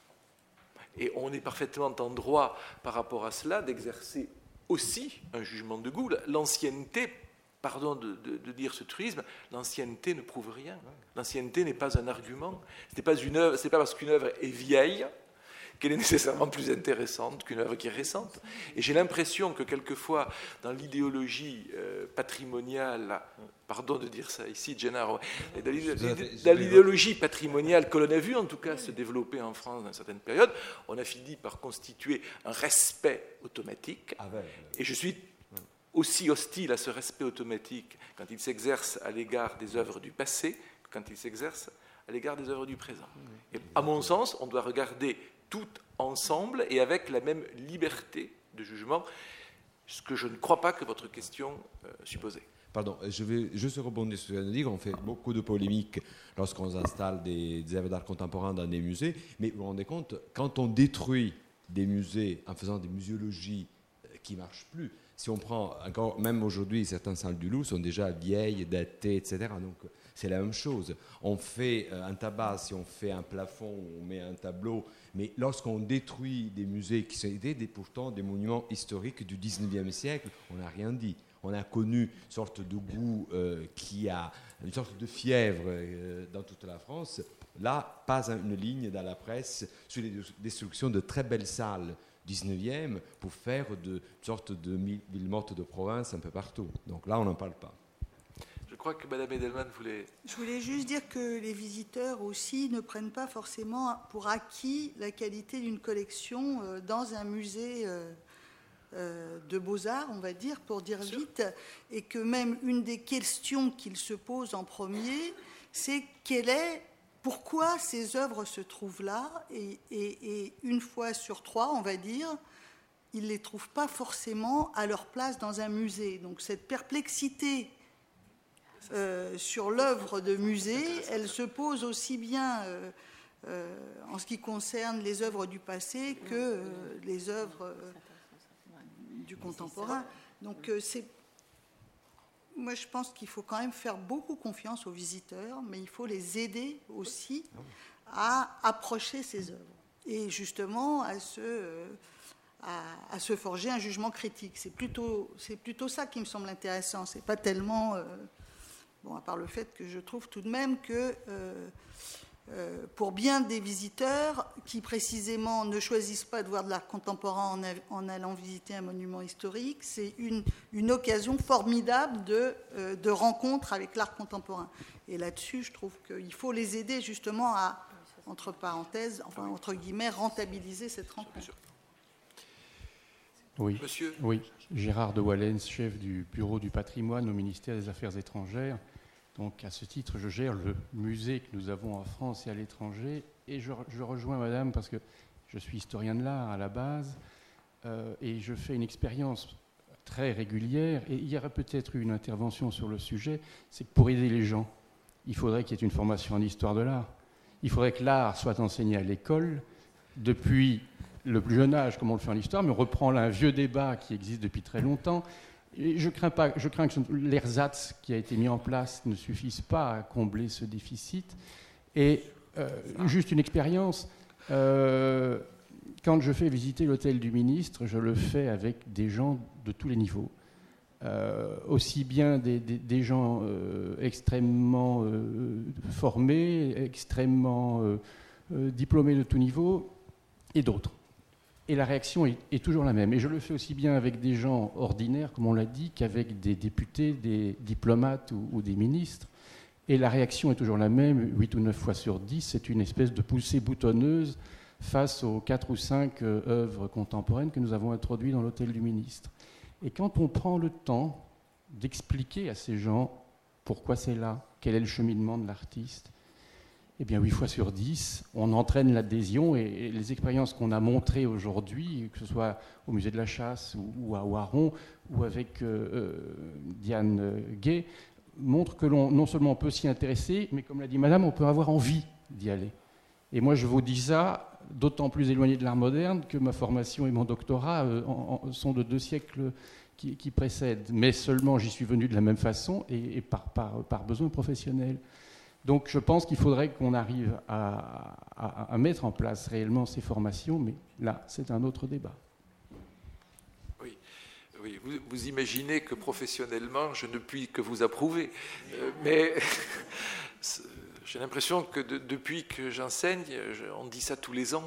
Et on est parfaitement en droit, par rapport à cela, d'exercer aussi un jugement de goût. L'ancienneté, pardon de, de, de dire ce truisme, l'ancienneté ne prouve rien. L'ancienneté n'est pas un argument. Ce n'est pas une œuvre, c'est pas parce qu'une œuvre est vieille qu'elle est nécessairement plus intéressante qu'une œuvre qui est récente. Et j'ai l'impression que quelquefois, dans l'idéologie euh, patrimoniale, pardon de dire ça ici, Gennaro, dans l'idéologie patrimoniale que l'on a vu en tout cas se développer en France dans une certaine période, on a fini par constituer un respect automatique. Et je suis aussi hostile à ce respect automatique quand il s'exerce à l'égard des œuvres du passé que quand il s'exerce à l'égard des œuvres du présent. Et à mon sens, on doit regarder tout ensemble et avec la même liberté de jugement, ce que je ne crois pas que votre question euh, supposait. Pardon, je vais juste rebondir sur ce que vous dire. On fait beaucoup de polémiques lorsqu'on installe des, des œuvres d'art contemporain dans des musées, mais vous vous rendez compte, quand on détruit des musées en faisant des muséologies qui ne marchent plus, si on prend encore, même aujourd'hui, certaines salles du Louvre sont déjà vieilles, datées, et cetera. Donc c'est la même chose. On fait un tabac, si on fait un plafond, on met un tableau, mais lorsqu'on détruit des musées qui étaient des, pourtant des monuments historiques du dix-neuvième siècle, on n'a rien dit. On a connu une sorte de goût euh, qui a une sorte de fièvre euh, dans toute la France. Là, pas une ligne dans la presse sur les destructions de très belles salles dix-neuvième pour faire de sorte de ville morte de province un peu partout. Donc là, on n'en parle pas. Je crois que Mme Edelman voulait... Je voulais juste dire que les visiteurs aussi ne prennent pas forcément pour acquis la qualité d'une collection dans un musée de beaux-arts, on va dire, pour dire vite, et que même une des questions qu'ils se posent en premier, c'est quelle est... Pourquoi ces œuvres se trouvent là et, et, et une fois sur trois, on va dire, ils ne les trouvent pas forcément à leur place dans un musée. Donc cette perplexité euh, sur l'œuvre de musée, elle se pose aussi bien euh, euh, en ce qui concerne les œuvres du passé que euh, les œuvres euh, du contemporain. Donc euh, c'est... Moi, je pense qu'il faut quand même faire beaucoup confiance aux visiteurs, mais il faut les aider aussi à approcher ces œuvres et justement à se, à, à se forger un jugement critique. C'est plutôt, c'est plutôt ça qui me semble intéressant. C'est pas tellement, euh, bon, à part le fait que je trouve tout de même que euh, euh, pour bien des visiteurs qui précisément ne choisissent pas de voir de l'art contemporain en, a, en allant visiter un monument historique, c'est une, une occasion formidable de, euh, de rencontre avec l'art contemporain. Et là-dessus, je trouve qu'il faut les aider justement à, entre parenthèses, enfin entre guillemets, rentabiliser cette rencontre. Oui, Monsieur. oui. Gérard de Wallens, chef du bureau du patrimoine au ministère des Affaires étrangères. Donc, à ce titre, je gère le musée que nous avons en France et à l'étranger. Et je, je rejoins Madame parce que je suis historien de l'art à la base euh, et je fais une expérience très régulière. Et il y aurait peut-être eu une intervention sur le sujet. C'est que pour aider les gens, il faudrait qu'il y ait une formation en histoire de l'art. Il faudrait que l'art soit enseigné à l'école depuis le plus jeune âge, comme on le fait en histoire, mais on reprend là un vieux débat qui existe depuis très longtemps. Et je crains pas, je crains que l'ersatz qui a été mis en place ne suffise pas à combler ce déficit. Et euh, juste une expérience, euh, quand je fais visiter l'hôtel du ministre, je le fais avec des gens de tous les niveaux. Euh, aussi bien des, des, des gens euh, extrêmement euh, formés, extrêmement euh, euh, diplômés de tous niveaux, et d'autres. Et la réaction est, est toujours la même. Et je le fais aussi bien avec des gens ordinaires, comme on l'a dit, qu'avec des députés, des diplomates ou, ou des ministres. Et la réaction est toujours la même, huit ou neuf fois sur dix, c'est une espèce de poussée boutonneuse face aux quatre ou cinq euh, œuvres contemporaines que nous avons introduites dans l'hôtel du ministre. Et quand on prend le temps d'expliquer à ces gens pourquoi c'est là, quel est le cheminement de l'artiste, eh bien, huit fois sur dix, on entraîne l'adhésion, et les expériences qu'on a montrées aujourd'hui, que ce soit au Musée de la Chasse ou, ou à Oiron, ou avec euh, euh, Diane Gay, montrent que l'on, non seulement on peut s'y intéresser, mais comme l'a dit Madame, on peut avoir envie d'y aller. Et moi, je vous dis ça, d'autant plus éloigné de l'art moderne que ma formation et mon doctorat euh, en, en, sont de deux siècles qui, qui précèdent. Mais seulement, j'y suis venu de la même façon et, et par, par, par besoin professionnel. Donc je pense qu'il faudrait qu'on arrive à, à, à mettre en place réellement ces formations, mais là, c'est un autre débat. Oui, oui. Vous, vous imaginez que professionnellement, je ne puis que vous approuver. Euh, mais j'ai l'impression que de, depuis que j'enseigne, je, on dit ça tous les ans.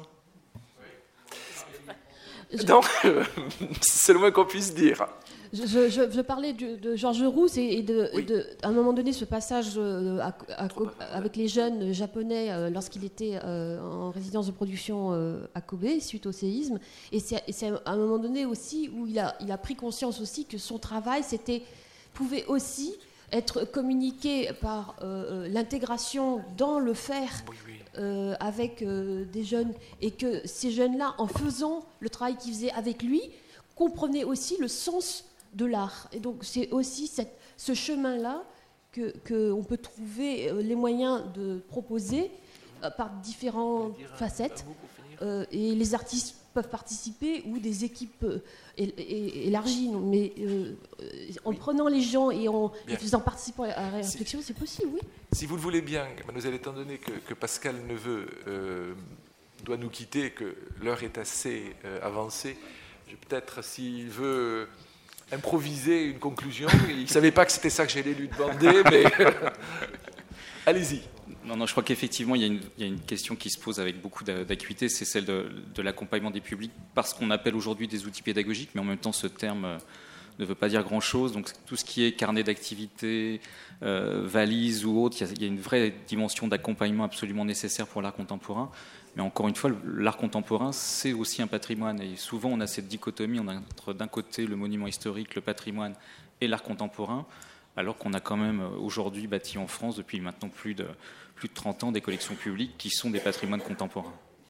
Donc, c'est le moins qu'on puisse dire. Je, je, je parlais de, de Georges Rousse et, et de, oui. de, à un moment donné, ce passage à, à, avec les jeunes japonais euh, lorsqu'il était euh, en résidence de production euh, à Kobe suite au séisme. Et c'est, et c'est à un moment donné aussi où il a, il a pris conscience aussi que son travail c'était, pouvait aussi être communiqué par euh, l'intégration dans le faire oui, oui. Euh, avec euh, des jeunes, et que ces jeunes-là, en faisant le travail qu'ils faisaient avec lui, comprenaient aussi le sens de l'art. Et donc c'est aussi cette, ce chemin-là que, que on peut trouver les moyens de proposer euh, par différentes facettes. Euh, et les artistes peuvent participer, ou des équipes euh, élargies. Mais euh, en oui. prenant les gens et en les faisant participer à la réflexion, si, c'est possible, oui. Si vous le voulez bien, mademoiselle, étant donné que, que Pascal Neveu euh, doit nous quitter, que l'heure est assez euh, avancée, je, peut-être s'il veut improviser une conclusion, il ne savait pas que c'était ça que j'allais lui demander, mais allez-y. Non, non, je crois qu'effectivement, il y a une, il y a une question qui se pose avec beaucoup d'acuité, c'est celle de, de l'accompagnement des publics, parce qu'on appelle aujourd'hui des outils pédagogiques, mais en même temps, ce terme ne veut pas dire grand-chose. Donc, tout ce qui est carnet d'activité, euh, valise ou autre, il y, a, il y a une vraie dimension d'accompagnement absolument nécessaire pour l'art contemporain. Mais encore une fois, l'art contemporain, c'est aussi un patrimoine. Et souvent, on a cette dichotomie entre, d'un côté, le monument historique, le patrimoine et l'art contemporain, alors qu'on a quand même aujourd'hui bâti en France, depuis maintenant plus de, plus de trente ans, des collections publiques qui sont des patrimoines contemporains.